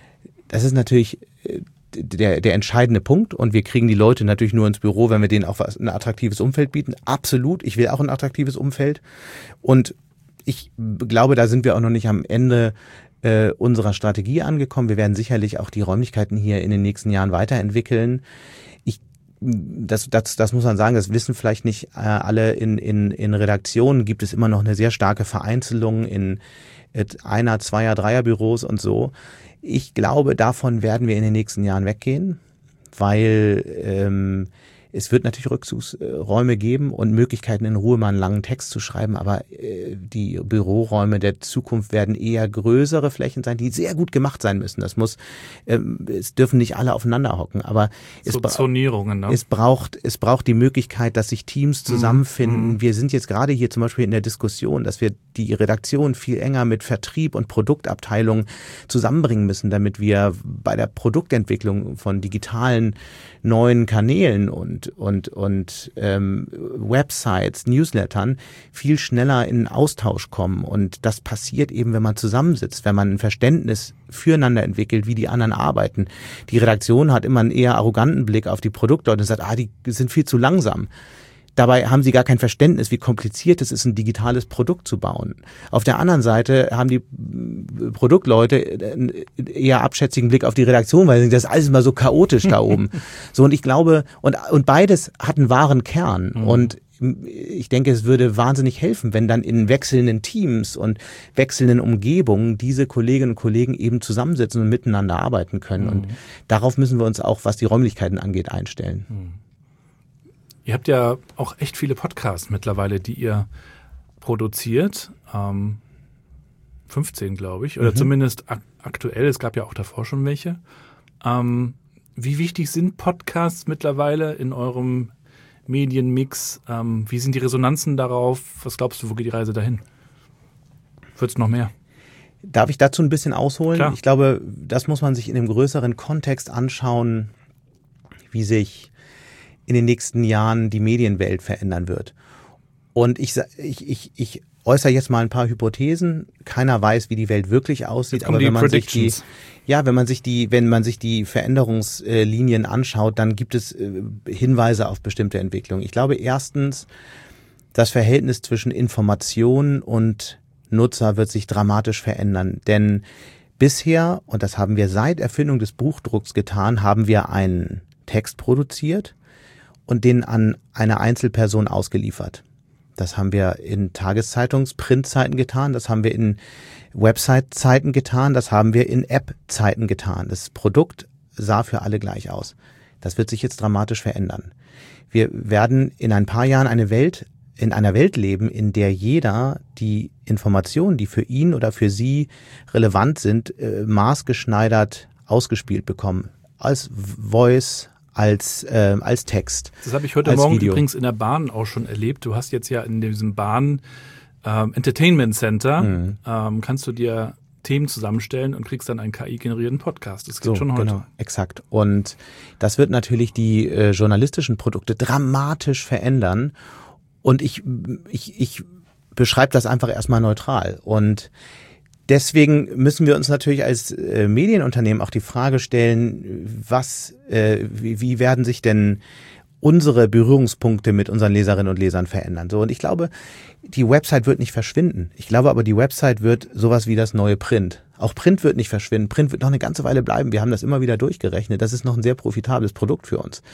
Das ist natürlich der, der entscheidende Punkt, und wir kriegen die Leute natürlich nur ins Büro, wenn wir denen auch was, ein attraktives Umfeld bieten. Absolut, ich will auch ein attraktives Umfeld. Und ich glaube, da sind wir auch noch nicht am Ende äh, unserer Strategie angekommen. Wir werden sicherlich auch die Räumlichkeiten hier in den nächsten Jahren weiterentwickeln. Ich, das, das, das muss man sagen, das wissen vielleicht nicht äh, alle. In, in, in Redaktionen gibt es immer noch eine sehr starke Vereinzelung in äh, Einer-, Zweier-, Dreier-Büros und so. Ich glaube, davon werden wir in den nächsten Jahren weggehen, weil ähm, es wird natürlich Rückzugsräume geben und Möglichkeiten, in Ruhe mal einen langen Text zu schreiben, aber äh, die Büroräume der Zukunft werden eher größere Flächen sein, die sehr gut gemacht sein müssen. Das muss, äh, es dürfen nicht alle aufeinander hocken, aber es, so bra- Zonierungen, ne? es braucht, es braucht die Möglichkeit, dass sich Teams zusammenfinden. Mhm. Wir sind jetzt gerade hier zum Beispiel in der Diskussion, dass wir die Redaktion viel enger mit Vertrieb und Produktabteilung zusammenbringen müssen, damit wir bei der Produktentwicklung von digitalen neuen Kanälen und und und ähm, Websites, Newslettern viel schneller in Austausch kommen. Und das passiert eben, wenn man zusammensitzt, wenn man ein Verständnis füreinander entwickelt, wie die anderen arbeiten. Die Redaktion hat immer einen eher arroganten Blick auf die Produktleute und sagt, ah, die sind viel zu langsam. Dabei haben sie gar kein Verständnis, wie kompliziert es ist, ein digitales Produkt zu bauen. Auf der anderen Seite haben die Produktleute einen eher abschätzigen Blick auf die Redaktion, weil das ist alles immer so chaotisch da oben. So, und ich glaube, und, und beides hat einen wahren Kern. Mhm. Und ich denke, es würde wahnsinnig helfen, wenn dann in wechselnden Teams und wechselnden Umgebungen diese Kolleginnen und Kollegen eben zusammensitzen und miteinander arbeiten können. Mhm. Und darauf müssen wir uns auch, was die Räumlichkeiten angeht, einstellen. Mhm. Ihr habt ja auch echt viele Podcasts mittlerweile, die ihr produziert. Ähm, fünfzehn, glaube ich. Oder mhm. zumindest ak- aktuell. Es gab ja auch davor schon welche. Ähm, wie wichtig sind Podcasts mittlerweile in eurem Medienmix? Ähm, wie sind die Resonanzen darauf? Was glaubst du, wo geht die Reise dahin? Wird es noch mehr? Darf ich dazu ein bisschen ausholen? Klar. Ich glaube, das muss man sich in einem größeren Kontext anschauen, wie sich in den nächsten Jahren die Medienwelt verändern wird. Und ich, ich, ich, ich äußere jetzt mal ein paar Hypothesen. Keiner weiß, wie die Welt wirklich aussieht. Aber wenn man sich die, ja, wenn man sich die, wenn man sich die Veränderungslinien anschaut, dann gibt es Hinweise auf bestimmte Entwicklungen. Ich glaube erstens, das Verhältnis zwischen Information und Nutzer wird sich dramatisch verändern. Denn bisher, und das haben wir seit Erfindung des Buchdrucks getan, haben wir einen Text produziert und den an eine Einzelperson ausgeliefert. Das haben wir in Tageszeitungs-Printzeiten getan, das haben wir in Website-Zeiten getan, das haben wir in App-Zeiten getan. Das Produkt sah für alle gleich aus. Das wird sich jetzt dramatisch verändern. Wir werden in ein paar Jahren eine Welt, in einer Welt leben, in der jeder die Informationen, die für ihn oder für sie relevant sind, äh, maßgeschneidert ausgespielt bekommen. Als Voice, als, äh, als Text. Das habe ich heute Morgen Video. Übrigens in der Bahn auch schon erlebt. Du hast jetzt ja in diesem Bahn ähm, Entertainment Center, mhm. ähm, kannst du dir Themen zusammenstellen und kriegst dann einen K I-generierten Podcast. Das geht so, schon heute. Genau, exakt. Und das wird natürlich die äh, journalistischen Produkte dramatisch verändern. Und ich, ich, ich beschreibe das einfach erstmal neutral. Und deswegen müssen wir uns natürlich als äh, Medienunternehmen auch die Frage stellen, was, äh, wie, wie werden sich denn unsere Berührungspunkte mit unseren Leserinnen und Lesern verändern? So, und ich glaube, die Website wird nicht verschwinden. Ich glaube aber, die Website wird sowas wie das neue Print. Auch Print wird nicht verschwinden. Print wird noch eine ganze Weile bleiben. Wir haben das immer wieder durchgerechnet. Das ist noch ein sehr profitables Produkt für uns.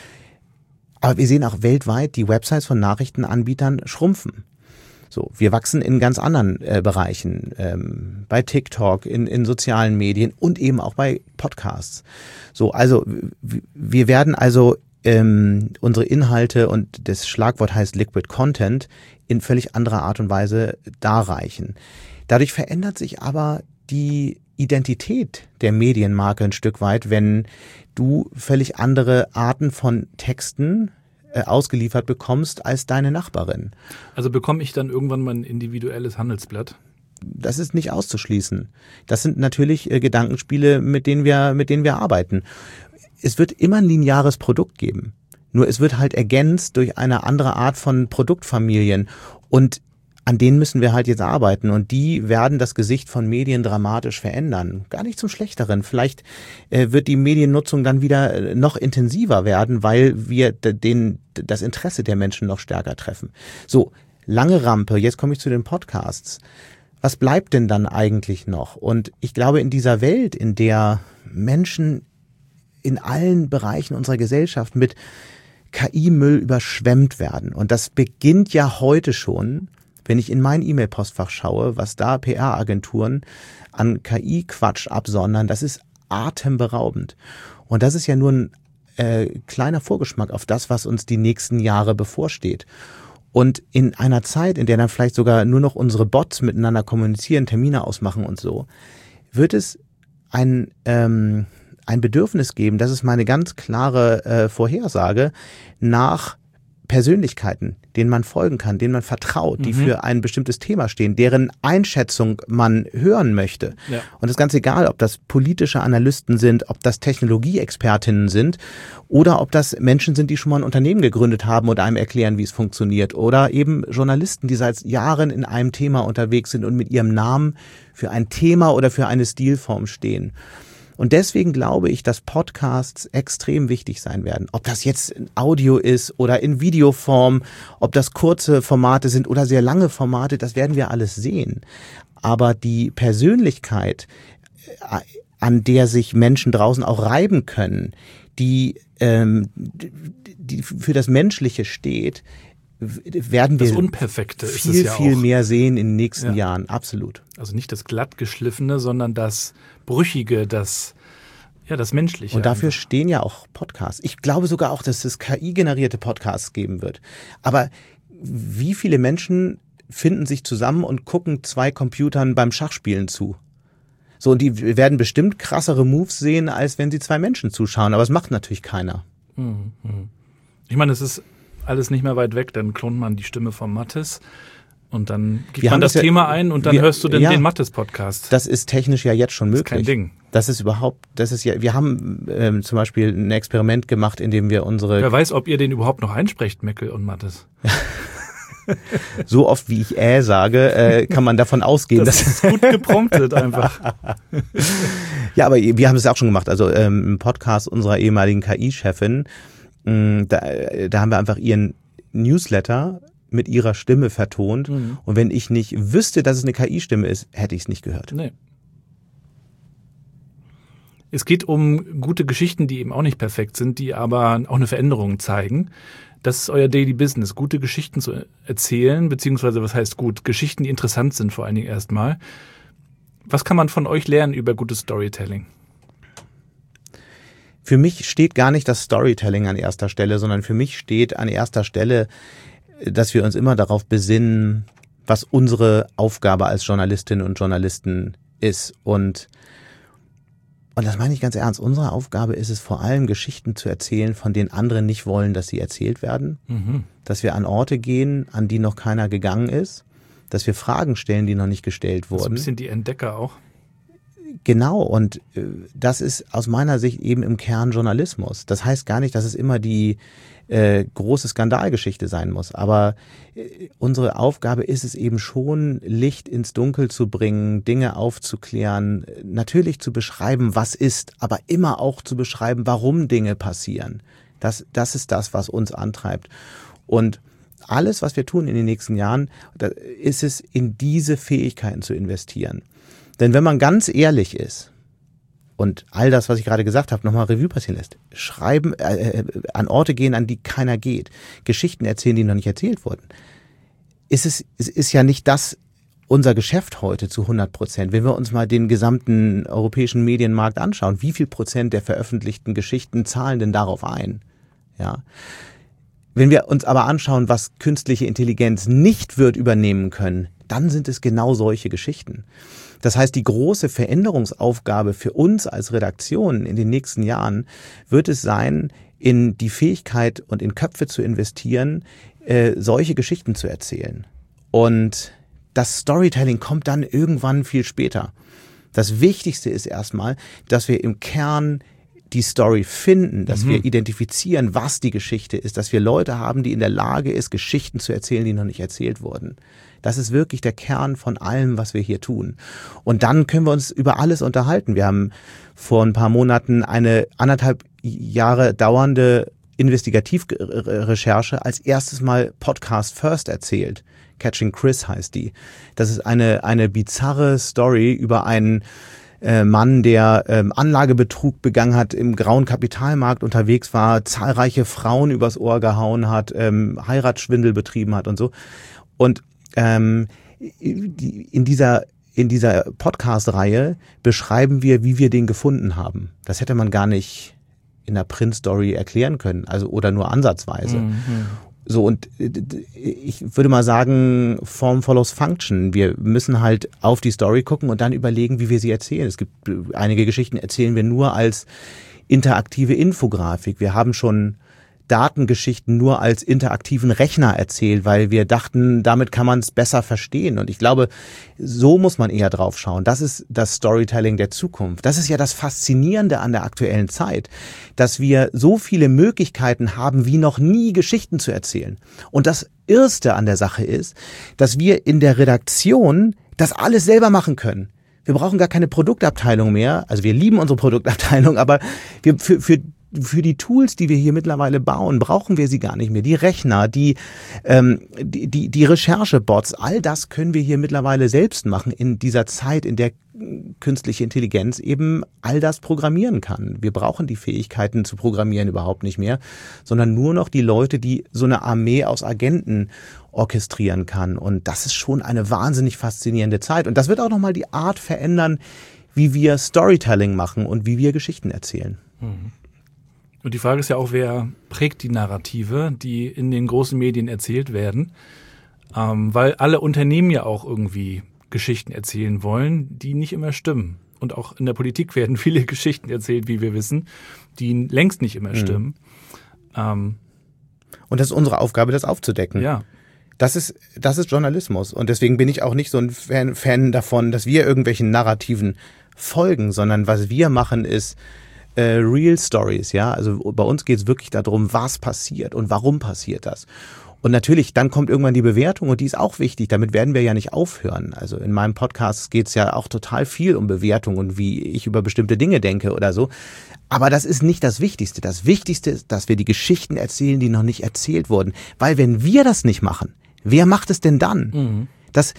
Aber wir sehen auch weltweit, die Websites von Nachrichtenanbietern schrumpfen. So, wir wachsen in ganz anderen äh, Bereichen, ähm, bei TikTok, in, in sozialen Medien und eben auch bei Podcasts. So, also w- wir werden also ähm, unsere Inhalte, und das Schlagwort heißt Liquid Content, in völlig anderer Art und Weise darreichen. Dadurch verändert sich aber die Identität der Medienmarke ein Stück weit, wenn du völlig andere Arten von Texten ausgeliefert bekommst als deine Nachbarin. Also bekomme ich dann irgendwann mal ein individuelles Handelsblatt? Das ist nicht auszuschließen. Das sind natürlich äh, Gedankenspiele, mit denen wir, mit denen wir arbeiten. Es wird immer ein lineares Produkt geben. Nur es wird halt ergänzt durch eine andere Art von Produktfamilien. Und an denen müssen wir halt jetzt arbeiten, und die werden das Gesicht von Medien dramatisch verändern. Gar nicht zum Schlechteren. Vielleicht äh, wird die Mediennutzung dann wieder äh, noch intensiver werden, weil wir d- den, das Interesse der Menschen noch stärker treffen. So, lange Rampe, jetzt komme ich zu den Podcasts. Was bleibt denn dann eigentlich noch? Und ich glaube, in dieser Welt, in der Menschen in allen Bereichen unserer Gesellschaft mit K I-Müll überschwemmt werden, und das beginnt ja heute schon, wenn ich in mein E-Mail-Postfach schaue, was da P R-Agenturen an K I-Quatsch absondern, das ist atemberaubend. Und das ist ja nur ein äh, kleiner Vorgeschmack auf das, was uns die nächsten Jahre bevorsteht. Und in einer Zeit, in der dann vielleicht sogar nur noch unsere Bots miteinander kommunizieren, Termine ausmachen und so, wird es ein, ähm, ein Bedürfnis geben, das ist meine ganz klare äh, Vorhersage, nach Persönlichkeiten, denen man folgen kann, denen man vertraut, die mhm. für ein bestimmtes Thema stehen, deren Einschätzung man hören möchte. Ja. Und das ist ganz egal, ob das politische Analysten sind, ob das Technologieexpertinnen sind oder ob das Menschen sind, die schon mal ein Unternehmen gegründet haben und einem erklären, wie es funktioniert, oder eben Journalisten, die seit Jahren in einem Thema unterwegs sind und mit ihrem Namen für ein Thema oder für eine Stilform stehen. Und deswegen glaube ich, dass Podcasts extrem wichtig sein werden. Ob das jetzt in Audio ist oder in Videoform, ob das kurze Formate sind oder sehr lange Formate, das werden wir alles sehen. Aber die Persönlichkeit, an der sich Menschen draußen auch reiben können, die, ähm, die für das Menschliche steht, werden wir das Unperfekte viel, ist es ja viel auch. mehr sehen in den nächsten ja. Jahren. Absolut. Also nicht das glattgeschliffene, sondern das Brüchige, das, ja, das Menschliche. Und dafür einfach. stehen ja auch Podcasts. Ich glaube sogar auch, dass es K I-generierte Podcasts geben wird. Aber wie viele Menschen finden sich zusammen und gucken zwei Computern beim Schachspielen zu? So, und die werden bestimmt krassere Moves sehen, als wenn sie zwei Menschen zuschauen. Aber es macht natürlich keiner. Mhm. Ich meine, es ist alles nicht mehr weit weg, dann klont man die Stimme von Mathis und dann gibt wir man das, das Thema ja, ein und dann wir, hörst du den, ja, den Mathis-Podcast. Das ist technisch ja jetzt schon möglich. Das ist kein Ding. Das ist überhaupt, das ist ja, wir haben ähm, zum Beispiel ein Experiment gemacht, in dem wir unsere... Wer weiß, ob ihr den überhaupt noch einsprecht, Meckel und Mathis. So oft, wie ich äh sage, äh, kann man davon ausgehen, das dass... ist gut gepromptet einfach. Ja, aber wir haben es auch schon gemacht. Also ähm, im Podcast unserer ehemaligen K I-Chefin, mh, da, da haben wir einfach ihren Newsletter mit ihrer Stimme vertont. Mhm. Und wenn ich nicht wüsste, dass es eine K I-Stimme ist, hätte ich es nicht gehört. Nee. Es geht um gute Geschichten, die eben auch nicht perfekt sind, die aber auch eine Veränderung zeigen. Das ist euer Daily Business, gute Geschichten zu erzählen, beziehungsweise was heißt gut? Geschichten, die interessant sind vor allen Dingen erstmal. Was kann man von euch lernen über gutes Storytelling? Für mich steht gar nicht das Storytelling an erster Stelle, sondern für mich steht an erster Stelle, dass wir uns immer darauf besinnen, was unsere Aufgabe als Journalistinnen und Journalisten ist. Und, und das meine ich ganz ernst. Unsere Aufgabe ist es vor allem, Geschichten zu erzählen, von denen andere nicht wollen, dass sie erzählt werden. Mhm. Dass wir an Orte gehen, an die noch keiner gegangen ist. Dass wir Fragen stellen, die noch nicht gestellt wurden. Das ist ein bisschen die Entdecker auch. Genau, und das ist aus meiner Sicht eben im Kern Journalismus. Das heißt gar nicht, dass es immer die äh, große Skandalgeschichte sein muss, aber äh, unsere Aufgabe ist es eben schon, Licht ins Dunkel zu bringen, Dinge aufzuklären, natürlich zu beschreiben, was ist, aber immer auch zu beschreiben, warum Dinge passieren. Das, das ist das, was uns antreibt. Und alles, was wir tun in den nächsten Jahren, da ist es, in diese Fähigkeiten zu investieren. Denn wenn man ganz ehrlich ist und all das, was ich gerade gesagt habe, nochmal Revue passieren lässt, schreiben, äh, an Orte gehen, an die keiner geht, Geschichten erzählen, die noch nicht erzählt wurden, ist es, es ist ja nicht das unser Geschäft heute zu hundert Prozent. Wenn wir uns mal den gesamten europäischen Medienmarkt anschauen, wie viel Prozent der veröffentlichten Geschichten zahlen denn darauf ein? Ja. Wenn wir uns aber anschauen, was künstliche Intelligenz nicht wird übernehmen können, dann sind es genau solche Geschichten. Das heißt, die große Veränderungsaufgabe für uns als Redaktion in den nächsten Jahren wird es sein, in die Fähigkeit und in Köpfe zu investieren, äh, solche Geschichten zu erzählen. Und das Storytelling kommt dann irgendwann viel später. Das Wichtigste ist erstmal, dass wir im Kern die Story finden, dass mhm. wir identifizieren, was die Geschichte ist, dass wir Leute haben, die in der Lage ist, Geschichten zu erzählen, die noch nicht erzählt wurden. Das ist wirklich der Kern von allem, was wir hier tun. Und dann können wir uns über alles unterhalten. Wir haben vor ein paar Monaten eine anderthalb Jahre dauernde Investigativrecherche als erstes Mal Podcast First erzählt. Catching Chris heißt die. Das ist eine, eine bizarre Story über einen äh, Mann, der ähm, Anlagebetrug begangen hat, im grauen Kapitalmarkt unterwegs war, zahlreiche Frauen übers Ohr gehauen hat, ähm, Heiratsschwindel betrieben hat und so. Und ähm, in dieser in dieser Podcast-Reihe beschreiben wir, wie wir den gefunden haben. Das hätte man gar nicht in der Print-Story erklären können, also oder nur ansatzweise. Mhm. So, und ich würde mal sagen, Form follows Function. Wir müssen halt auf die Story gucken und dann überlegen, wie wir sie erzählen. Es gibt einige Geschichten, erzählen wir nur als interaktive Infografik. Wir haben schon Datengeschichten nur als interaktiven Rechner erzählt, weil wir dachten, damit kann man es besser verstehen. Und ich glaube, so muss man eher drauf schauen. Das ist das Storytelling der Zukunft. Das ist ja das Faszinierende an der aktuellen Zeit, dass wir so viele Möglichkeiten haben, wie noch nie Geschichten zu erzählen. Und das Erste an der Sache ist, dass wir in der Redaktion das alles selber machen können. Wir brauchen gar keine Produktabteilung mehr. Also wir lieben unsere Produktabteilung, aber wir für, für Für die Tools, die wir hier mittlerweile bauen, brauchen wir sie gar nicht mehr. Die Rechner, die, ähm, die, die, die Recherchebots, all das können wir hier mittlerweile selbst machen in dieser Zeit, in der künstliche Intelligenz eben all das programmieren kann. Wir brauchen die Fähigkeiten zu programmieren überhaupt nicht mehr, sondern nur noch die Leute, die so eine Armee aus Agenten orchestrieren kann. Und das ist schon eine wahnsinnig faszinierende Zeit. Und das wird auch nochmal die Art verändern, wie wir Storytelling machen und wie wir Geschichten erzählen. Mhm. Und die Frage ist ja auch, wer prägt die Narrative, die in den großen Medien erzählt werden? Ähm, weil alle Unternehmen ja auch irgendwie Geschichten erzählen wollen, die nicht immer stimmen. Und auch in der Politik werden viele Geschichten erzählt, wie wir wissen, die längst nicht immer stimmen. Mhm. Ähm, Und das ist unsere Aufgabe, das aufzudecken. Ja. Das ist, das ist Journalismus. Und deswegen bin ich auch nicht so ein Fan, Fan davon, dass wir irgendwelchen Narrativen folgen, sondern was wir machen ist, Äh, Real Stories, ja, also bei uns geht es wirklich darum, was passiert und warum passiert das. Und natürlich, dann kommt irgendwann die Bewertung und die ist auch wichtig, damit werden wir ja nicht aufhören. Also in meinem Podcast geht es ja auch total viel um Bewertung und wie ich über bestimmte Dinge denke oder so. Aber das ist nicht das Wichtigste. Das Wichtigste ist, dass wir die Geschichten erzählen, die noch nicht erzählt wurden. Weil wenn wir das nicht machen, wer macht es denn dann? Mhm. Das,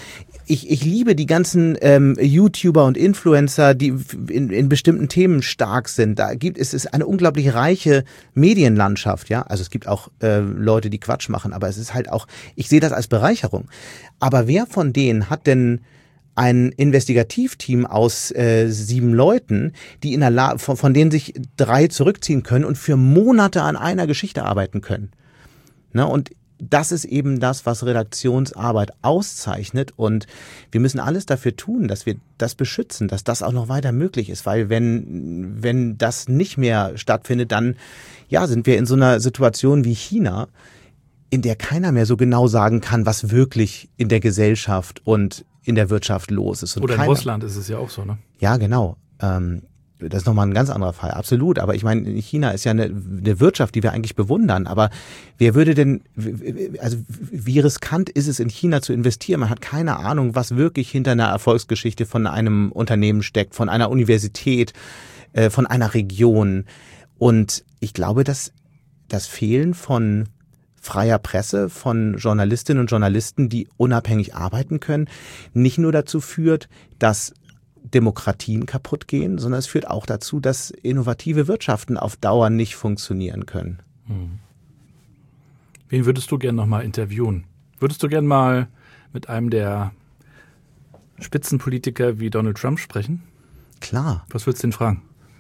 Ich, ich liebe die ganzen ähm, YouTuber und Influencer, die in, in bestimmten Themen stark sind. Da gibt es ist eine unglaublich reiche Medienlandschaft, ja. Also es gibt auch äh, Leute, die Quatsch machen, aber es ist halt auch, ich sehe das als Bereicherung. Aber wer von denen hat denn ein Investigativteam aus äh, sieben Leuten, die in der La- von, von denen sich drei zurückziehen können und für Monate an einer Geschichte arbeiten können? Ne? Und das ist eben das, was Redaktionsarbeit auszeichnet, und wir müssen alles dafür tun, dass wir das beschützen, dass das auch noch weiter möglich ist, weil wenn, wenn das nicht mehr stattfindet, dann ja, sind wir in so einer Situation wie China, in der keiner mehr so genau sagen kann, was wirklich in der Gesellschaft und in der Wirtschaft los ist. Und Oder in keiner, Russland ist es ja auch so, ne? Ja, genau. Ähm, Das ist nochmal ein ganz anderer Fall, absolut. Aber ich meine, China ist ja eine, eine Wirtschaft, die wir eigentlich bewundern. Aber wer würde denn, also wie riskant ist es, in China zu investieren? Man hat keine Ahnung, was wirklich hinter einer Erfolgsgeschichte von einem Unternehmen steckt, von einer Universität, äh, von einer Region. Und ich glaube, dass das Fehlen von freier Presse, von Journalistinnen und Journalisten, die unabhängig arbeiten können, nicht nur dazu führt, dass Demokratien kaputt gehen, sondern es führt auch dazu, dass innovative Wirtschaften auf Dauer nicht funktionieren können. Hm. Wen würdest du gern noch mal interviewen? Würdest du gern mal mit einem der Spitzenpolitiker wie Donald Trump sprechen? Klar. Was würdest du ihn fragen?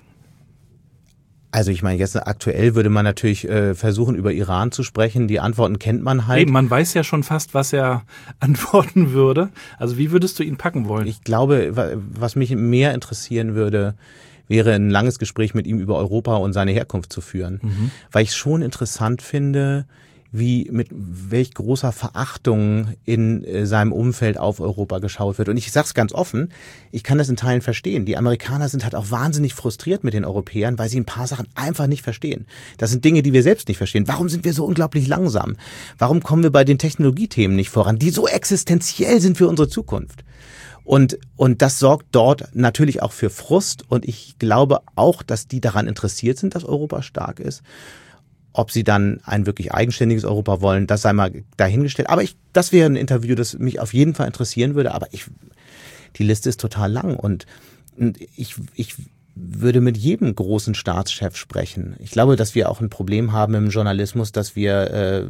Also ich meine, jetzt aktuell würde man natürlich äh, versuchen, über Iran zu sprechen. Die Antworten kennt man halt. Hey, man weiß ja schon fast, was er antworten würde. Also wie würdest du ihn packen wollen? Ich glaube, was mich mehr interessieren würde, wäre ein langes Gespräch mit ihm über Europa und seine Herkunft zu führen. Mhm. Weil ich es schon interessant finde, wie mit welch großer Verachtung in äh, seinem Umfeld auf Europa geschaut wird. Und ich sage es ganz offen, ich kann das in Teilen verstehen. Die Amerikaner sind halt auch wahnsinnig frustriert mit den Europäern, weil sie ein paar Sachen einfach nicht verstehen. Das sind Dinge, die wir selbst nicht verstehen. Warum sind wir so unglaublich langsam? Warum kommen wir bei den Technologiethemen nicht voran, die so existenziell sind für unsere Zukunft? Und, und das sorgt dort natürlich auch für Frust. Und ich glaube auch, dass die daran interessiert sind, dass Europa stark ist. Ob sie dann ein wirklich eigenständiges Europa wollen, das sei mal dahingestellt. Aber ich, das wäre ein Interview, das mich auf jeden Fall interessieren würde. Aber ich, die Liste ist total lang, und, und ich, ich würde mit jedem großen Staatschef sprechen. Ich glaube, dass wir auch ein Problem haben im Journalismus, dass wir äh,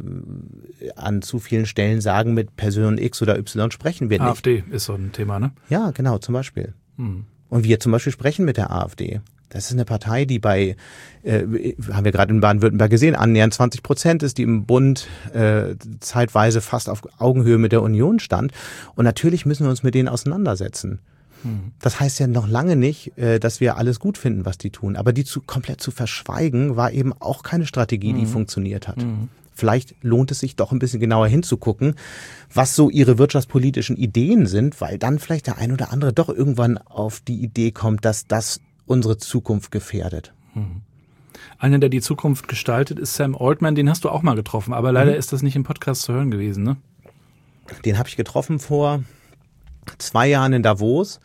an zu vielen Stellen sagen, mit Person X oder Y sprechen wir nicht. AfD ist so ein Thema, ne? Ja, genau, zum Beispiel. Hm. Und wir zum Beispiel sprechen mit der AfD. Das ist eine Partei, die bei, äh, haben wir gerade in Baden-Württemberg gesehen, annähernd zwanzig Prozent ist, die im Bund äh, zeitweise fast auf Augenhöhe mit der Union stand. Und natürlich müssen wir uns mit denen auseinandersetzen. Hm. Das heißt ja noch lange nicht, äh, dass wir alles gut finden, was die tun. Aber die zu, komplett zu verschweigen, war eben auch keine Strategie, die hm. funktioniert hat. Hm. Vielleicht lohnt es sich doch ein bisschen genauer hinzugucken, was so ihre wirtschaftspolitischen Ideen sind, weil dann vielleicht der ein oder andere doch irgendwann auf die Idee kommt, dass das unsere Zukunft gefährdet. Hm. Einer, der die Zukunft gestaltet, ist Sam Altman. Den hast du auch mal getroffen, aber leider mhm. ist das nicht im Podcast zu hören gewesen, ne? Den habe ich getroffen vor zwei Jahren in Davos.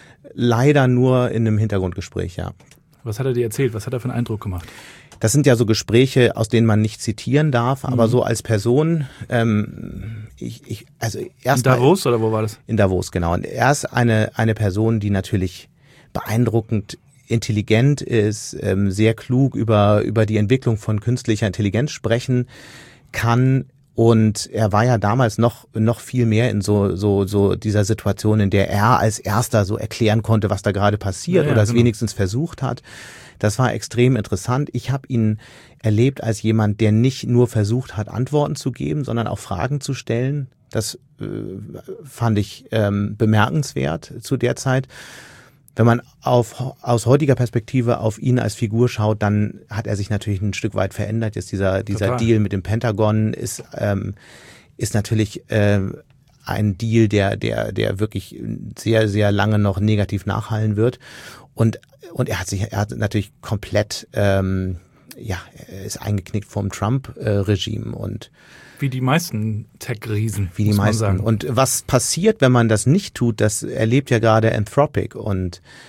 Leider nur in einem Hintergrundgespräch, ja. Was hat er dir erzählt? Was hat er für einen Eindruck gemacht? Das sind ja so Gespräche, aus denen man nicht zitieren darf, aber mhm. so als Person, ähm, ich, ich, also erst in Davos mal, oder wo war das? In Davos, genau. Und er ist eine, eine Person, die natürlich beeindruckend intelligent ist, ähm, sehr klug über, über die Entwicklung von künstlicher Intelligenz sprechen kann. Und er war ja damals noch, noch viel mehr in so, so, so dieser Situation, in der er als Erster so erklären konnte, was da gerade passiert, ja, ja, oder es genau. wenigstens versucht hat. Das war extrem interessant. Ich habe ihn erlebt als jemand, der nicht nur versucht hat, Antworten zu geben, sondern auch Fragen zu stellen. Das äh, fand ich ähm, bemerkenswert zu der Zeit. Wenn man auf, aus heutiger Perspektive auf ihn als Figur schaut, dann hat er sich natürlich ein Stück weit verändert. Jetzt dieser, dieser Deal mit dem Pentagon ist, ähm, ist natürlich äh, ein Deal, der, der, der wirklich sehr, sehr lange noch negativ nachhallen wird. Und, und er hat sich, er hat natürlich komplett, ähm, ja, er ist eingeknickt vom Trump-Regime und wie die meisten Tech-Riesen, wie die meisten. Sagen. Und was passiert, wenn man das nicht tut, das erlebt ja gerade Anthropic. Und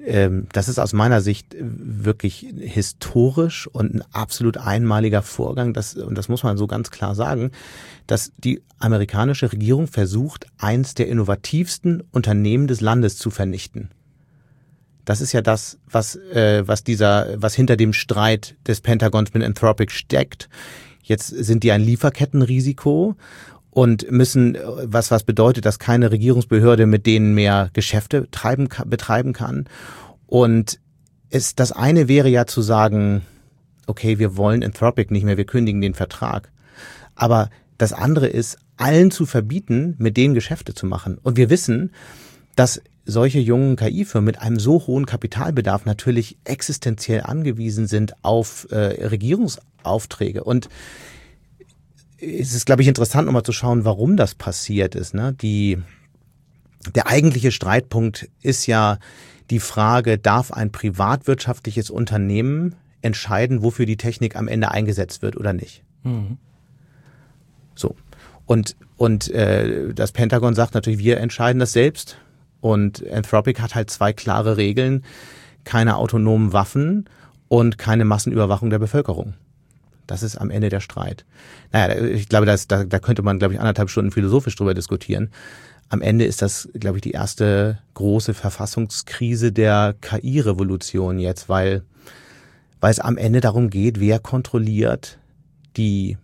ähm, das ist aus meiner Sicht wirklich historisch und ein absolut einmaliger Vorgang, das, und das muss man so ganz klar sagen, dass die amerikanische Regierung versucht, eins der innovativsten Unternehmen des Landes zu vernichten. Das ist ja das, was, äh, was dieser, was hinter dem Streit des Pentagons mit Anthropic steckt. Jetzt sind die ein Lieferkettenrisiko und müssen, was, was bedeutet, dass keine Regierungsbehörde mit denen mehr Geschäfte treiben, betreiben kann. Und es, das eine wäre ja zu sagen, okay, wir wollen Anthropic nicht mehr, wir kündigen den Vertrag. Aber das andere ist, allen zu verbieten, mit denen Geschäfte zu machen. Und wir wissen, dass solche jungen K I-Firmen mit einem so hohen Kapitalbedarf natürlich existenziell angewiesen sind auf äh, Regierungsaufträge. Und es ist, glaube ich, interessant, nochmal zu schauen, warum das passiert ist. Ne? Die, der eigentliche Streitpunkt ist ja die Frage, darf ein privatwirtschaftliches Unternehmen entscheiden, wofür die Technik am Ende eingesetzt wird oder nicht? Mhm. So. Und, und äh, das Pentagon sagt natürlich, wir entscheiden das selbst. Und Anthropic hat halt zwei klare Regeln: keine autonomen Waffen und keine Massenüberwachung der Bevölkerung. Das ist am Ende der Streit. Naja, ich glaube, das, da, da könnte man, glaube ich, anderthalb Stunden philosophisch drüber diskutieren. Am Ende ist das, glaube ich, die erste große Verfassungskrise der K I-Revolution jetzt, weil, weil es am Ende darum geht, wer kontrolliert die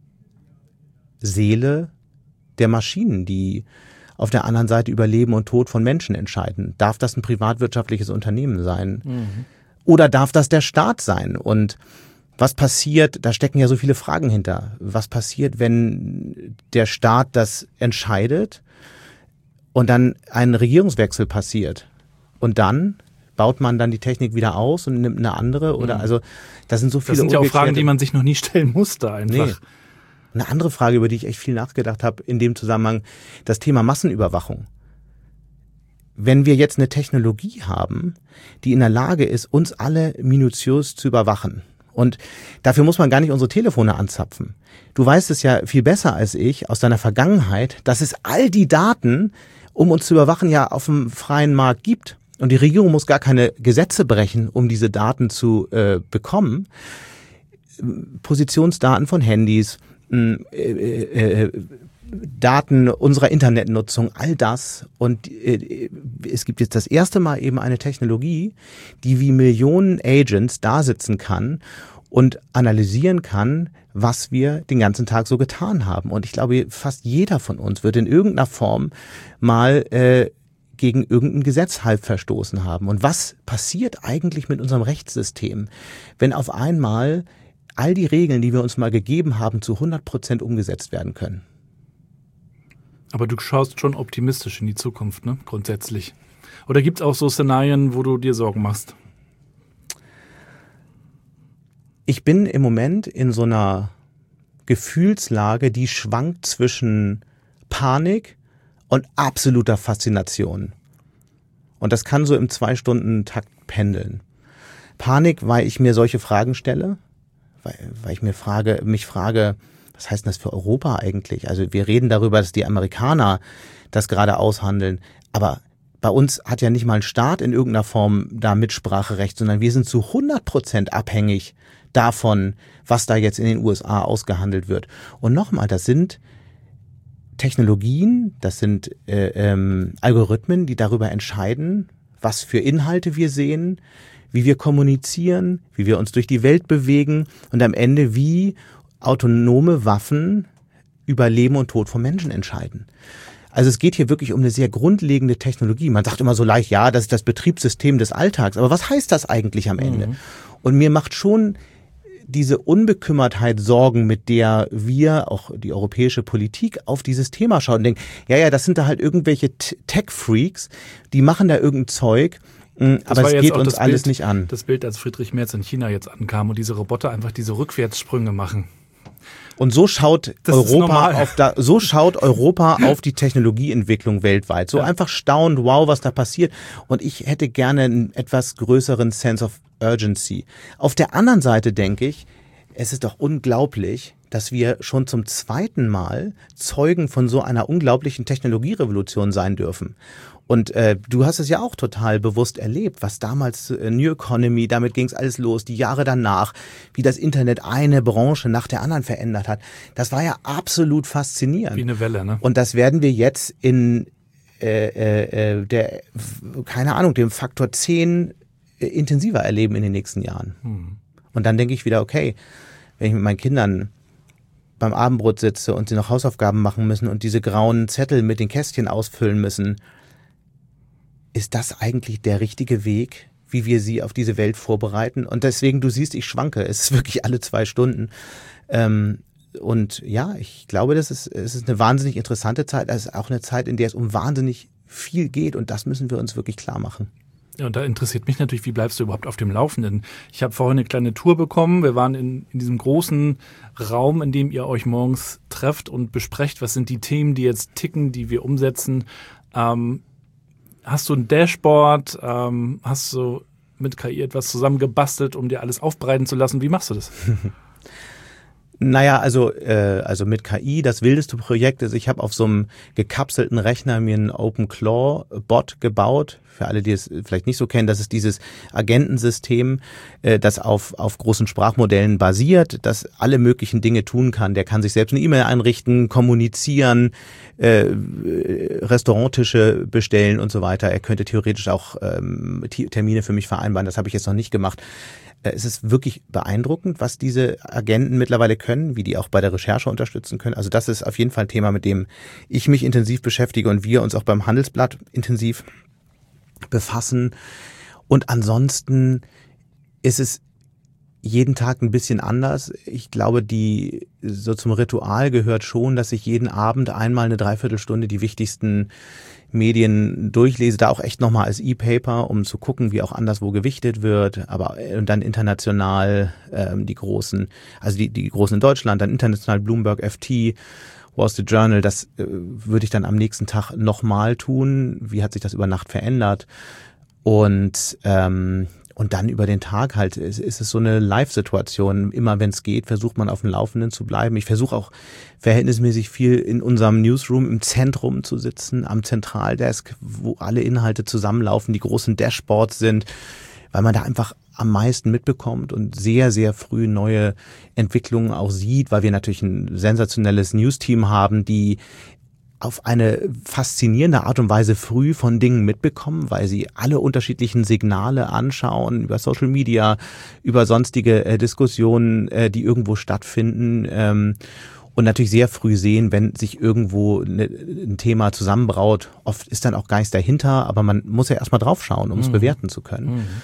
Seele der Maschinen, die auf der anderen Seite über Leben und Tod von Menschen entscheiden. Darf das ein privatwirtschaftliches Unternehmen sein? Mhm. Oder darf das der Staat sein? Und was passiert, da stecken ja so viele Fragen hinter. Was passiert, wenn der Staat das entscheidet und dann ein Regierungswechsel passiert? Und dann baut man dann die Technik wieder aus und nimmt eine andere? Oder, also, das sind so viele. Das sind ja auch Fragen, die man sich noch nie stellen musste einfach. Nee. Eine andere Frage, über die ich echt viel nachgedacht habe in dem Zusammenhang, das Thema Massenüberwachung. Wenn wir jetzt eine Technologie haben, die in der Lage ist, uns alle minutiös zu überwachen, und dafür muss man gar nicht unsere Telefone anzapfen. Du weißt es ja viel besser als ich aus deiner Vergangenheit, dass es all die Daten, um uns zu überwachen, ja auf dem freien Markt gibt. Und die Regierung muss gar keine Gesetze brechen, um diese Daten zu äh, bekommen. Positionsdaten von Handys, äh, äh, Daten unserer Internetnutzung, all das. Und äh, es gibt jetzt das erste Mal eben eine Technologie, die wie Millionen Agents da sitzen kann und analysieren kann, was wir den ganzen Tag so getan haben. Und ich glaube, fast jeder von uns wird in irgendeiner Form mal äh, gegen irgendein Gesetz halb verstoßen haben. Und was passiert eigentlich mit unserem Rechtssystem, wenn auf einmal all die Regeln, die wir uns mal gegeben haben, zu hundert Prozent umgesetzt werden können? Aber du schaust schon optimistisch in die Zukunft, ne? Grundsätzlich. Oder gibt es auch so Szenarien, wo du dir Sorgen machst? Ich bin im Moment in so einer Gefühlslage, die schwankt zwischen Panik und absoluter Faszination. Und das kann so im Zwei-Stunden-Takt pendeln. Panik, weil ich mir solche Fragen stelle, weil, weil ich mir frage, mich frage, was heißt denn das für Europa eigentlich? Also wir reden darüber, dass die Amerikaner das gerade aushandeln, aber bei uns hat ja nicht mal ein Staat in irgendeiner Form da Mitspracherecht, sondern wir sind zu hundert Prozent abhängig davon, was da jetzt in den U S A ausgehandelt wird. Und nochmal, das sind Technologien, das sind äh, ähm, Algorithmen, die darüber entscheiden, was für Inhalte wir sehen, wie wir kommunizieren, wie wir uns durch die Welt bewegen und am Ende wie autonome Waffen über Leben und Tod von Menschen entscheiden. Also es geht hier wirklich um eine sehr grundlegende Technologie. Man sagt immer so leicht, ja, das ist das Betriebssystem des Alltags. Aber was heißt das eigentlich am Ende? Mhm. Und mir macht schon diese Unbekümmertheit Sorgen, mit der wir, auch die europäische Politik, auf dieses Thema schauen und denken, ja, ja, das sind da halt irgendwelche Tech-Freaks, die machen da irgendein Zeug, das aber es geht uns alles Bild, nicht an. Das Bild, als Friedrich Merz in China jetzt ankam und diese Roboter einfach diese Rückwärtssprünge machen. Und so schaut das Europa auf da, so schaut Europa auf die Technologieentwicklung weltweit. So ja. Einfach staunt, wow, was da passiert. Und ich hätte gerne einen etwas größeren Sense of Urgency. Auf der anderen Seite denke ich, es ist doch unglaublich, dass wir schon zum zweiten Mal Zeugen von so einer unglaublichen Technologierevolution sein dürfen. Und äh, du hast es ja auch total bewusst erlebt, was damals äh, New Economy, damit ging es alles los, die Jahre danach, wie das Internet eine Branche nach der anderen verändert hat. Das war ja absolut faszinierend. Wie eine Welle, ne? Und das werden wir jetzt in äh, äh, der, keine Ahnung, dem Faktor zehn äh, intensiver erleben in den nächsten Jahren. Hm. Und dann denke ich wieder, okay, wenn ich mit meinen Kindern beim Abendbrot sitze und sie noch Hausaufgaben machen müssen und diese grauen Zettel mit den Kästchen ausfüllen müssen, ist das eigentlich der richtige Weg, wie wir sie auf diese Welt vorbereiten? Und deswegen, du siehst, ich schwanke. Es ist wirklich alle zwei Stunden. Ähm, und ja, ich glaube, das ist, es ist eine wahnsinnig interessante Zeit. Es ist auch eine Zeit, in der es um wahnsinnig viel geht. Und das müssen wir uns wirklich klar machen. Ja, und da interessiert mich natürlich, wie bleibst du überhaupt auf dem Laufenden? Ich habe vorhin eine kleine Tour bekommen. Wir waren in, in diesem großen Raum, in dem ihr euch morgens trefft und besprecht, was sind die Themen, die jetzt ticken, die wir umsetzen. Ähm, Hast du ein Dashboard? Ähm, hast du mit K I etwas zusammengebastelt, um dir alles aufbereiten zu lassen? Wie machst du das? Naja, also äh, also mit K I, das wildeste Projekt ist, ich habe auf so einem gekapselten Rechner mir einen OpenClaw-Bot gebaut. Für alle, die es vielleicht nicht so kennen, das ist dieses Agentensystem, äh, das auf auf großen Sprachmodellen basiert, das alle möglichen Dinge tun kann. Der kann sich selbst eine E-Mail einrichten, kommunizieren, äh, Restauranttische bestellen und so weiter. Er könnte theoretisch auch ähm, Termine für mich vereinbaren. Das habe ich jetzt noch nicht gemacht. Es ist wirklich beeindruckend, was diese Agenten mittlerweile können, wie die auch bei der Recherche unterstützen können. Also das ist auf jeden Fall ein Thema, mit dem ich mich intensiv beschäftige und wir uns auch beim Handelsblatt intensiv befassen. Und ansonsten ist es jeden Tag ein bisschen anders. Ich glaube, die so zum Ritual gehört schon, dass ich jeden Abend einmal eine Dreiviertelstunde die wichtigsten Medien durchlese, da auch echt nochmal als E-Paper, um zu gucken, wie auch anderswo gewichtet wird, aber und dann international ähm, die großen, also die die großen in Deutschland, dann international Bloomberg, F T, Wall Street Journal, das äh, würde ich dann am nächsten Tag nochmal tun. Wie hat sich das über Nacht verändert? Und ähm, Und dann über den Tag halt ist, ist es so eine Live-Situation. Immer wenn es geht, versucht man auf dem Laufenden zu bleiben. Ich versuche auch verhältnismäßig viel in unserem Newsroom im Zentrum zu sitzen, am Zentraldesk, wo alle Inhalte zusammenlaufen, die großen Dashboards sind, weil man da einfach am meisten mitbekommt und sehr, sehr früh neue Entwicklungen auch sieht, weil wir natürlich ein sensationelles News-Team haben, die auf eine faszinierende Art und Weise früh von Dingen mitbekommen, weil sie alle unterschiedlichen Signale anschauen, über Social Media, über sonstige äh, Diskussionen, äh, die irgendwo stattfinden, ähm, und natürlich sehr früh sehen, wenn sich irgendwo ne, ein Thema zusammenbraut. Oft ist dann auch gar nichts dahinter, aber man muss ja erstmal drauf schauen, um es mhm. bewerten zu können. Mhm.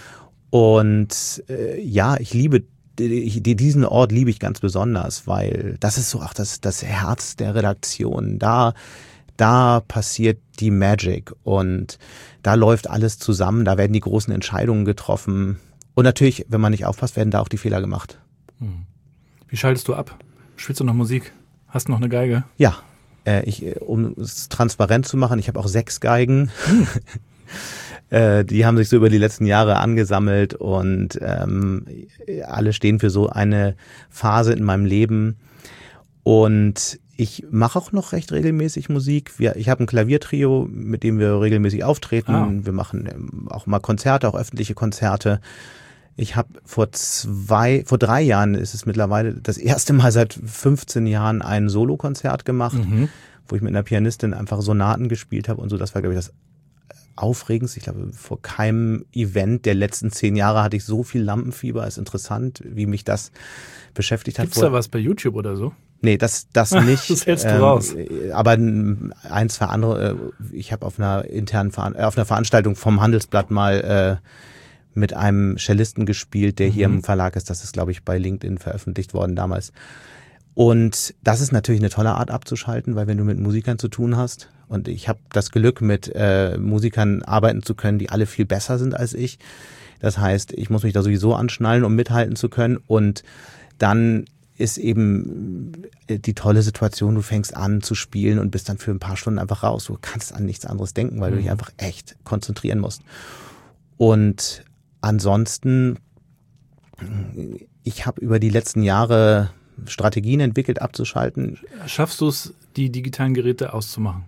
Und äh, ja, ich liebe Ich, diesen Ort liebe ich ganz besonders, weil das ist so auch das, das Herz der Redaktion. Da, da passiert die Magic und da läuft alles zusammen, da werden die großen Entscheidungen getroffen. Und natürlich, wenn man nicht aufpasst, werden da auch die Fehler gemacht. Wie schaltest du ab? Spielst du noch Musik? Hast du noch eine Geige? Ja, äh, ich, um es transparent zu machen, ich habe auch sechs Geigen. Hm. Die haben sich so über die letzten Jahre angesammelt und ähm, alle stehen für so eine Phase in meinem Leben. Und ich mache auch noch recht regelmäßig Musik. Wir, ich habe ein Klaviertrio, mit dem wir regelmäßig auftreten. Ah. Wir machen auch mal Konzerte, auch öffentliche Konzerte. Ich habe vor zwei, vor drei Jahren ist es mittlerweile das erste Mal seit fünfzehn Jahren ein Solokonzert gemacht, mhm. wo ich mit einer Pianistin einfach Sonaten gespielt habe und so. Das war, glaube ich, das Aufregendste. Ich glaube, vor keinem Event der letzten zehn Jahre hatte ich so viel Lampenfieber. Ist interessant, wie mich das beschäftigt hat. Gibt's da was bei YouTube oder so? Nee, das das nicht. Das hältst du ähm, raus. Aber ein, zwei andere. Ich habe auf einer internen Veran- auf einer Veranstaltung vom Handelsblatt mal äh, mit einem Cellisten gespielt, der mhm. hier im Verlag ist. Das ist, glaube ich, bei LinkedIn veröffentlicht worden damals. Und das ist natürlich eine tolle Art abzuschalten, weil wenn du mit Musikern zu tun hast, und ich habe das Glück, mit äh, Musikern arbeiten zu können, die alle viel besser sind als ich. Das heißt, ich muss mich da sowieso anschnallen, um mithalten zu können. Und dann ist eben die tolle Situation, du fängst an zu spielen und bist dann für ein paar Stunden einfach raus. Du kannst an nichts anderes denken, weil mhm. du dich einfach echt konzentrieren musst. Und ansonsten ich habe über die letzten Jahre Strategien entwickelt, abzuschalten. Schaffst du es, die digitalen Geräte auszumachen?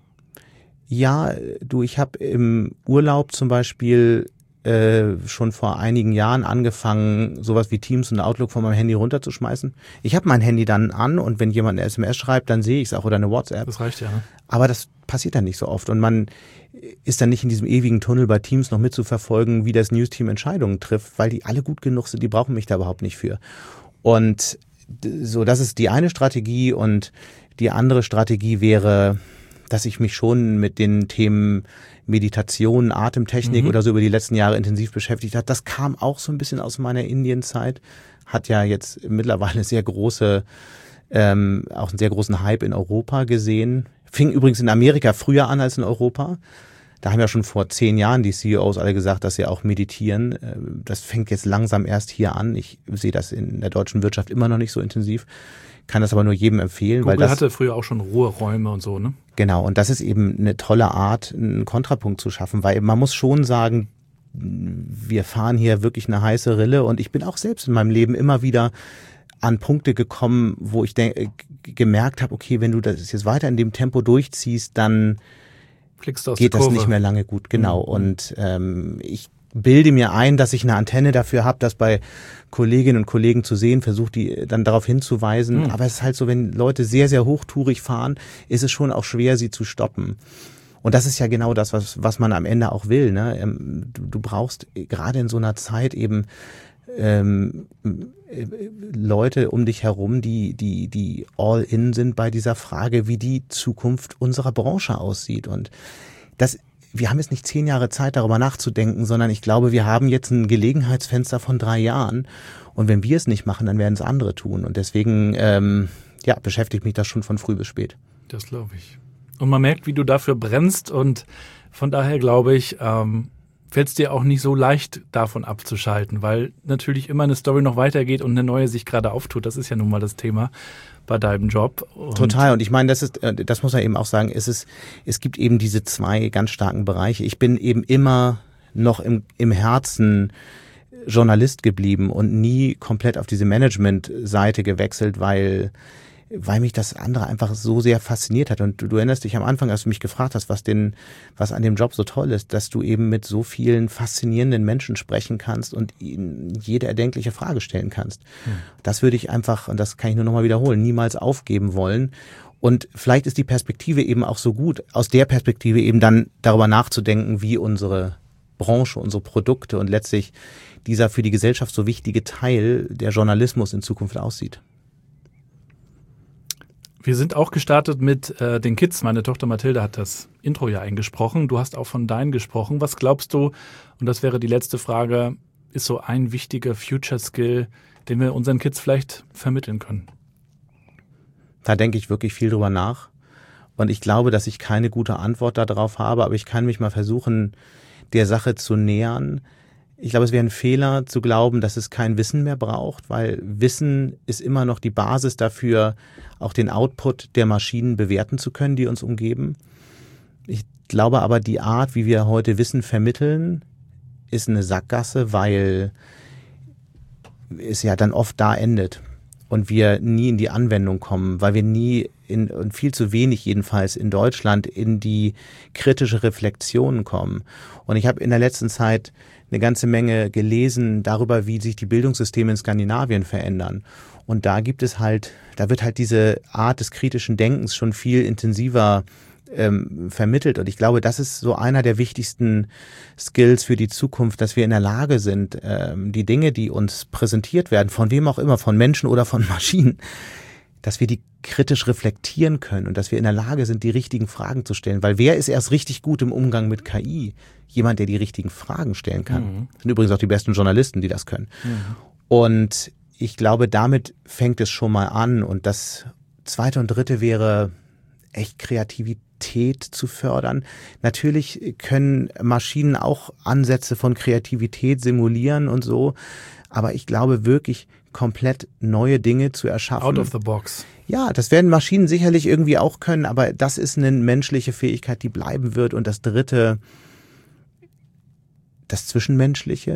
Ja, du, ich habe im Urlaub zum Beispiel äh, schon vor einigen Jahren angefangen, sowas wie Teams und Outlook von meinem Handy runterzuschmeißen. Ich habe mein Handy dann an und wenn jemand eine S M S schreibt, dann sehe ich es auch oder eine WhatsApp. Das reicht ja. Ne? Aber das passiert dann nicht so oft und man ist dann nicht in diesem ewigen Tunnel bei Teams noch mitzuverfolgen, wie das News-Team Entscheidungen trifft, weil die alle gut genug sind, die brauchen mich da überhaupt nicht für. Und so, das ist die eine Strategie und die andere Strategie wäre, dass ich mich schon mit den Themen Meditation, Atemtechnik mhm. oder so über die letzten Jahre intensiv beschäftigt habe. Das kam auch so ein bisschen aus meiner Indienzeit, hat ja jetzt mittlerweile sehr große, ähm, auch einen sehr großen Hype in Europa gesehen. Fing übrigens in Amerika früher an als in Europa. Da haben ja schon vor zehn Jahren die C E Os alle gesagt, dass sie auch meditieren. Das fängt jetzt langsam erst hier an. Ich sehe das in der deutschen Wirtschaft immer noch nicht so intensiv. Kann das aber nur jedem empfehlen. Google weil das hatte früher auch schon Ruheräume und so, ne? Genau, und das ist eben eine tolle Art, einen Kontrapunkt zu schaffen, weil man muss schon sagen, wir fahren hier wirklich eine heiße Rille und ich bin auch selbst in meinem Leben immer wieder an Punkte gekommen, wo ich de- gemerkt habe, okay, wenn du das jetzt weiter in dem Tempo durchziehst, dann geht das nicht mehr lange gut. Genau, mhm. und ähm, ich bilde mir ein, dass ich eine Antenne dafür habe, das bei Kolleginnen und Kollegen zu sehen, versuche die dann darauf hinzuweisen. Mhm. Aber es ist halt so, wenn Leute sehr, sehr hochtourig fahren, ist es schon auch schwer, sie zu stoppen. Und das ist ja genau das, was, was man am Ende auch will. Ne? Du, du brauchst gerade in so einer Zeit eben ähm, Leute um dich herum, die, die, die all in sind bei dieser Frage, wie die Zukunft unserer Branche aussieht. Und das wir haben jetzt nicht zehn Jahre Zeit, darüber nachzudenken, sondern ich glaube, wir haben jetzt ein Gelegenheitsfenster von drei Jahren. Und wenn wir es nicht machen, dann werden es andere tun. Und deswegen ähm, ja, beschäftigt mich das schon von früh bis spät. Das glaube ich. Und man merkt, wie du dafür brennst. Und von daher glaube ich, ähm, fällt es dir auch nicht so leicht, davon abzuschalten, weil natürlich immer eine Story noch weitergeht und eine neue sich gerade auftut. Das ist ja nun mal das Thema bei deinem Job. Und Total. Und ich meine, das ist, das muss man eben auch sagen, es ist, es gibt eben diese zwei ganz starken Bereiche. Ich bin eben immer noch im, im Herzen Journalist geblieben und nie komplett auf diese Management-Seite gewechselt, weil, weil mich das andere einfach so sehr fasziniert hat. Und du, du erinnerst dich am Anfang, als du mich gefragt hast, was den, was an dem Job so toll ist, dass du eben mit so vielen faszinierenden Menschen sprechen kannst und ihnen jede erdenkliche Frage stellen kannst. Hm. Das würde ich einfach, und das kann ich nur nochmal wiederholen, niemals aufgeben wollen. Und vielleicht ist die Perspektive eben auch so gut, aus der Perspektive eben dann darüber nachzudenken, wie unsere Branche, unsere Produkte und letztlich dieser für die Gesellschaft so wichtige Teil der Journalismus in Zukunft aussieht. Wir sind auch gestartet mit äh, den Kids. Meine Tochter Mathilde hat das Intro ja eingesprochen. Du hast auch von deinen gesprochen. Was glaubst du, und das wäre die letzte Frage, ist so ein wichtiger Future-Skill, den wir unseren Kids vielleicht vermitteln können? Da denke ich wirklich viel drüber nach. Und ich glaube, dass ich keine gute Antwort darauf habe, aber ich kann mich mal versuchen, der Sache zu nähern. Ich glaube, es wäre ein Fehler zu glauben, dass es kein Wissen mehr braucht, weil Wissen ist immer noch die Basis dafür, auch den Output der Maschinen bewerten zu können, die uns umgeben. Ich glaube aber, die Art, wie wir heute Wissen vermitteln, ist eine Sackgasse, weil es ja dann oft da endet und wir nie in die Anwendung kommen, weil wir nie in, und viel zu wenig jedenfalls in Deutschland in die kritische Reflexion kommen. Und ich habe in der letzten Zeit eine ganze Menge gelesen darüber, wie sich die Bildungssysteme in Skandinavien verändern. Und da gibt es halt, da wird halt diese Art des kritischen Denkens schon viel intensiver ähm, vermittelt. Und ich glaube, das ist so einer der wichtigsten Skills für die Zukunft, dass wir in der Lage sind, ähm, die Dinge, die uns präsentiert werden, von wem auch immer, von Menschen oder von Maschinen, dass wir die kritisch reflektieren können und dass wir in der Lage sind, die richtigen Fragen zu stellen. Weil wer ist erst richtig gut im Umgang mit K I? Jemand, der die richtigen Fragen stellen kann. Mhm. Das sind übrigens auch die besten Journalisten, die das können. Mhm. Und ich glaube, damit fängt es schon mal an. Und das Zweite und Dritte wäre echt Kreativität zu fördern. Natürlich können Maschinen auch Ansätze von Kreativität simulieren und so. Aber ich glaube wirklich, komplett neue Dinge zu erschaffen. Out of the box. Ja, das werden Maschinen sicherlich irgendwie auch können, aber das ist eine menschliche Fähigkeit, die bleiben wird. Und das Dritte, das Zwischenmenschliche,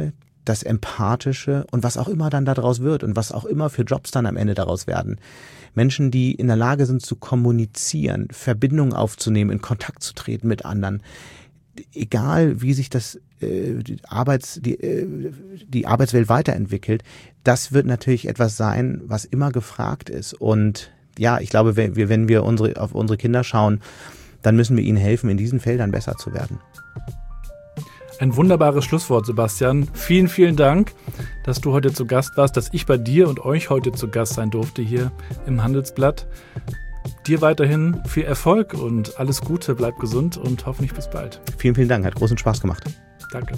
das Empathische und was auch immer dann daraus wird und was auch immer für Jobs dann am Ende daraus werden. Menschen, die in der Lage sind zu kommunizieren, Verbindungen aufzunehmen, in Kontakt zu treten mit anderen. Egal wie sich das äh, die, Arbeits, die, äh, die Arbeitswelt weiterentwickelt, das wird natürlich etwas sein, was immer gefragt ist. Und ja, ich glaube, wenn wir, wenn wir unsere, auf unsere Kinder schauen, dann müssen wir ihnen helfen, in diesen Feldern besser zu werden. Ein wunderbares Schlusswort, Sebastian. Vielen, vielen Dank, dass du heute zu Gast warst, dass ich bei dir und euch heute zu Gast sein durfte hier im Handelsblatt. Dir weiterhin viel Erfolg und alles Gute, bleib gesund und hoffentlich bis bald. Vielen, vielen Dank, hat großen Spaß gemacht. Danke.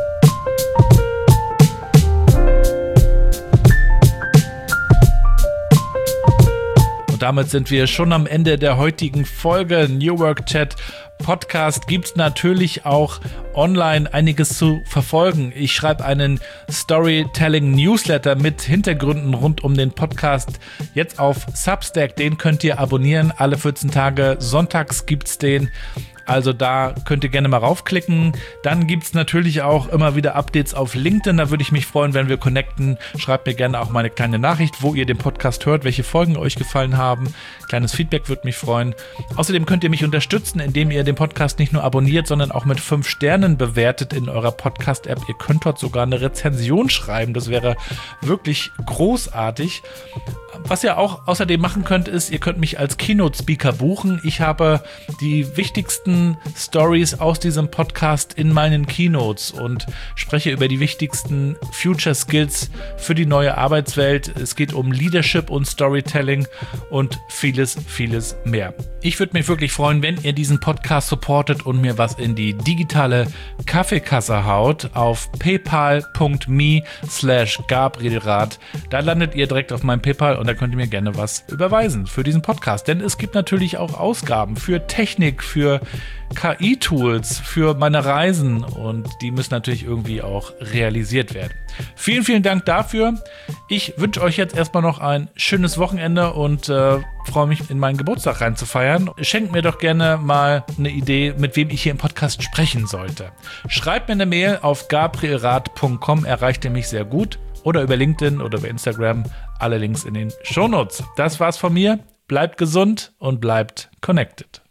Und damit sind wir schon am Ende der heutigen Folge. New Work Chat Podcast gibt es natürlich auch online einiges zu verfolgen. Ich schreibe einen Storytelling-Newsletter mit Hintergründen rund um den Podcast jetzt auf Substack. Den könnt ihr abonnieren. Alle vierzehn Tage sonntags gibt's den. Also da könnt ihr gerne mal raufklicken. Dann gibt's natürlich auch immer wieder Updates auf LinkedIn. Da würde ich mich freuen, wenn wir connecten. Schreibt mir gerne auch mal eine kleine Nachricht, wo ihr den Podcast hört, welche Folgen euch gefallen haben. Kleines Feedback würde mich freuen. Außerdem könnt ihr mich unterstützen, indem ihr den Podcast nicht nur abonniert, sondern auch mit fünf Sternen bewertet in eurer Podcast-App. Ihr könnt dort sogar eine Rezension schreiben. Das wäre wirklich großartig. Was ihr auch außerdem machen könnt, ist, ihr könnt mich als Keynote-Speaker buchen. Ich habe die wichtigsten Stories aus diesem Podcast in meinen Keynotes und spreche über die wichtigsten Future Skills für die neue Arbeitswelt. Es geht um Leadership und Storytelling und vieles, vieles mehr. Ich würde mich wirklich freuen, wenn ihr diesen Podcast supportet und mir was in die digitale Kaffeekasse haut auf paypal.me slash Gabrielrath. Da landet ihr direkt auf meinem PayPal und da könnt ihr mir gerne was überweisen für diesen Podcast. Denn es gibt natürlich auch Ausgaben für Technik, für K I-Tools, für meine Reisen und die müssen natürlich irgendwie auch realisiert werden. Vielen, vielen Dank dafür. Ich wünsche euch jetzt erstmal noch ein schönes Wochenende und äh, freue mich, in meinen Geburtstag reinzufeiern. Schenkt mir doch gerne mal eine Idee, mit wem ich hier im Podcast sprechen sollte. Schreibt mir eine Mail auf gabrielrath punkt com, erreicht ihr mich sehr gut. Oder über LinkedIn oder über Instagram. Alle Links in den Shownotes. Das war's von mir. Bleibt gesund und bleibt connected.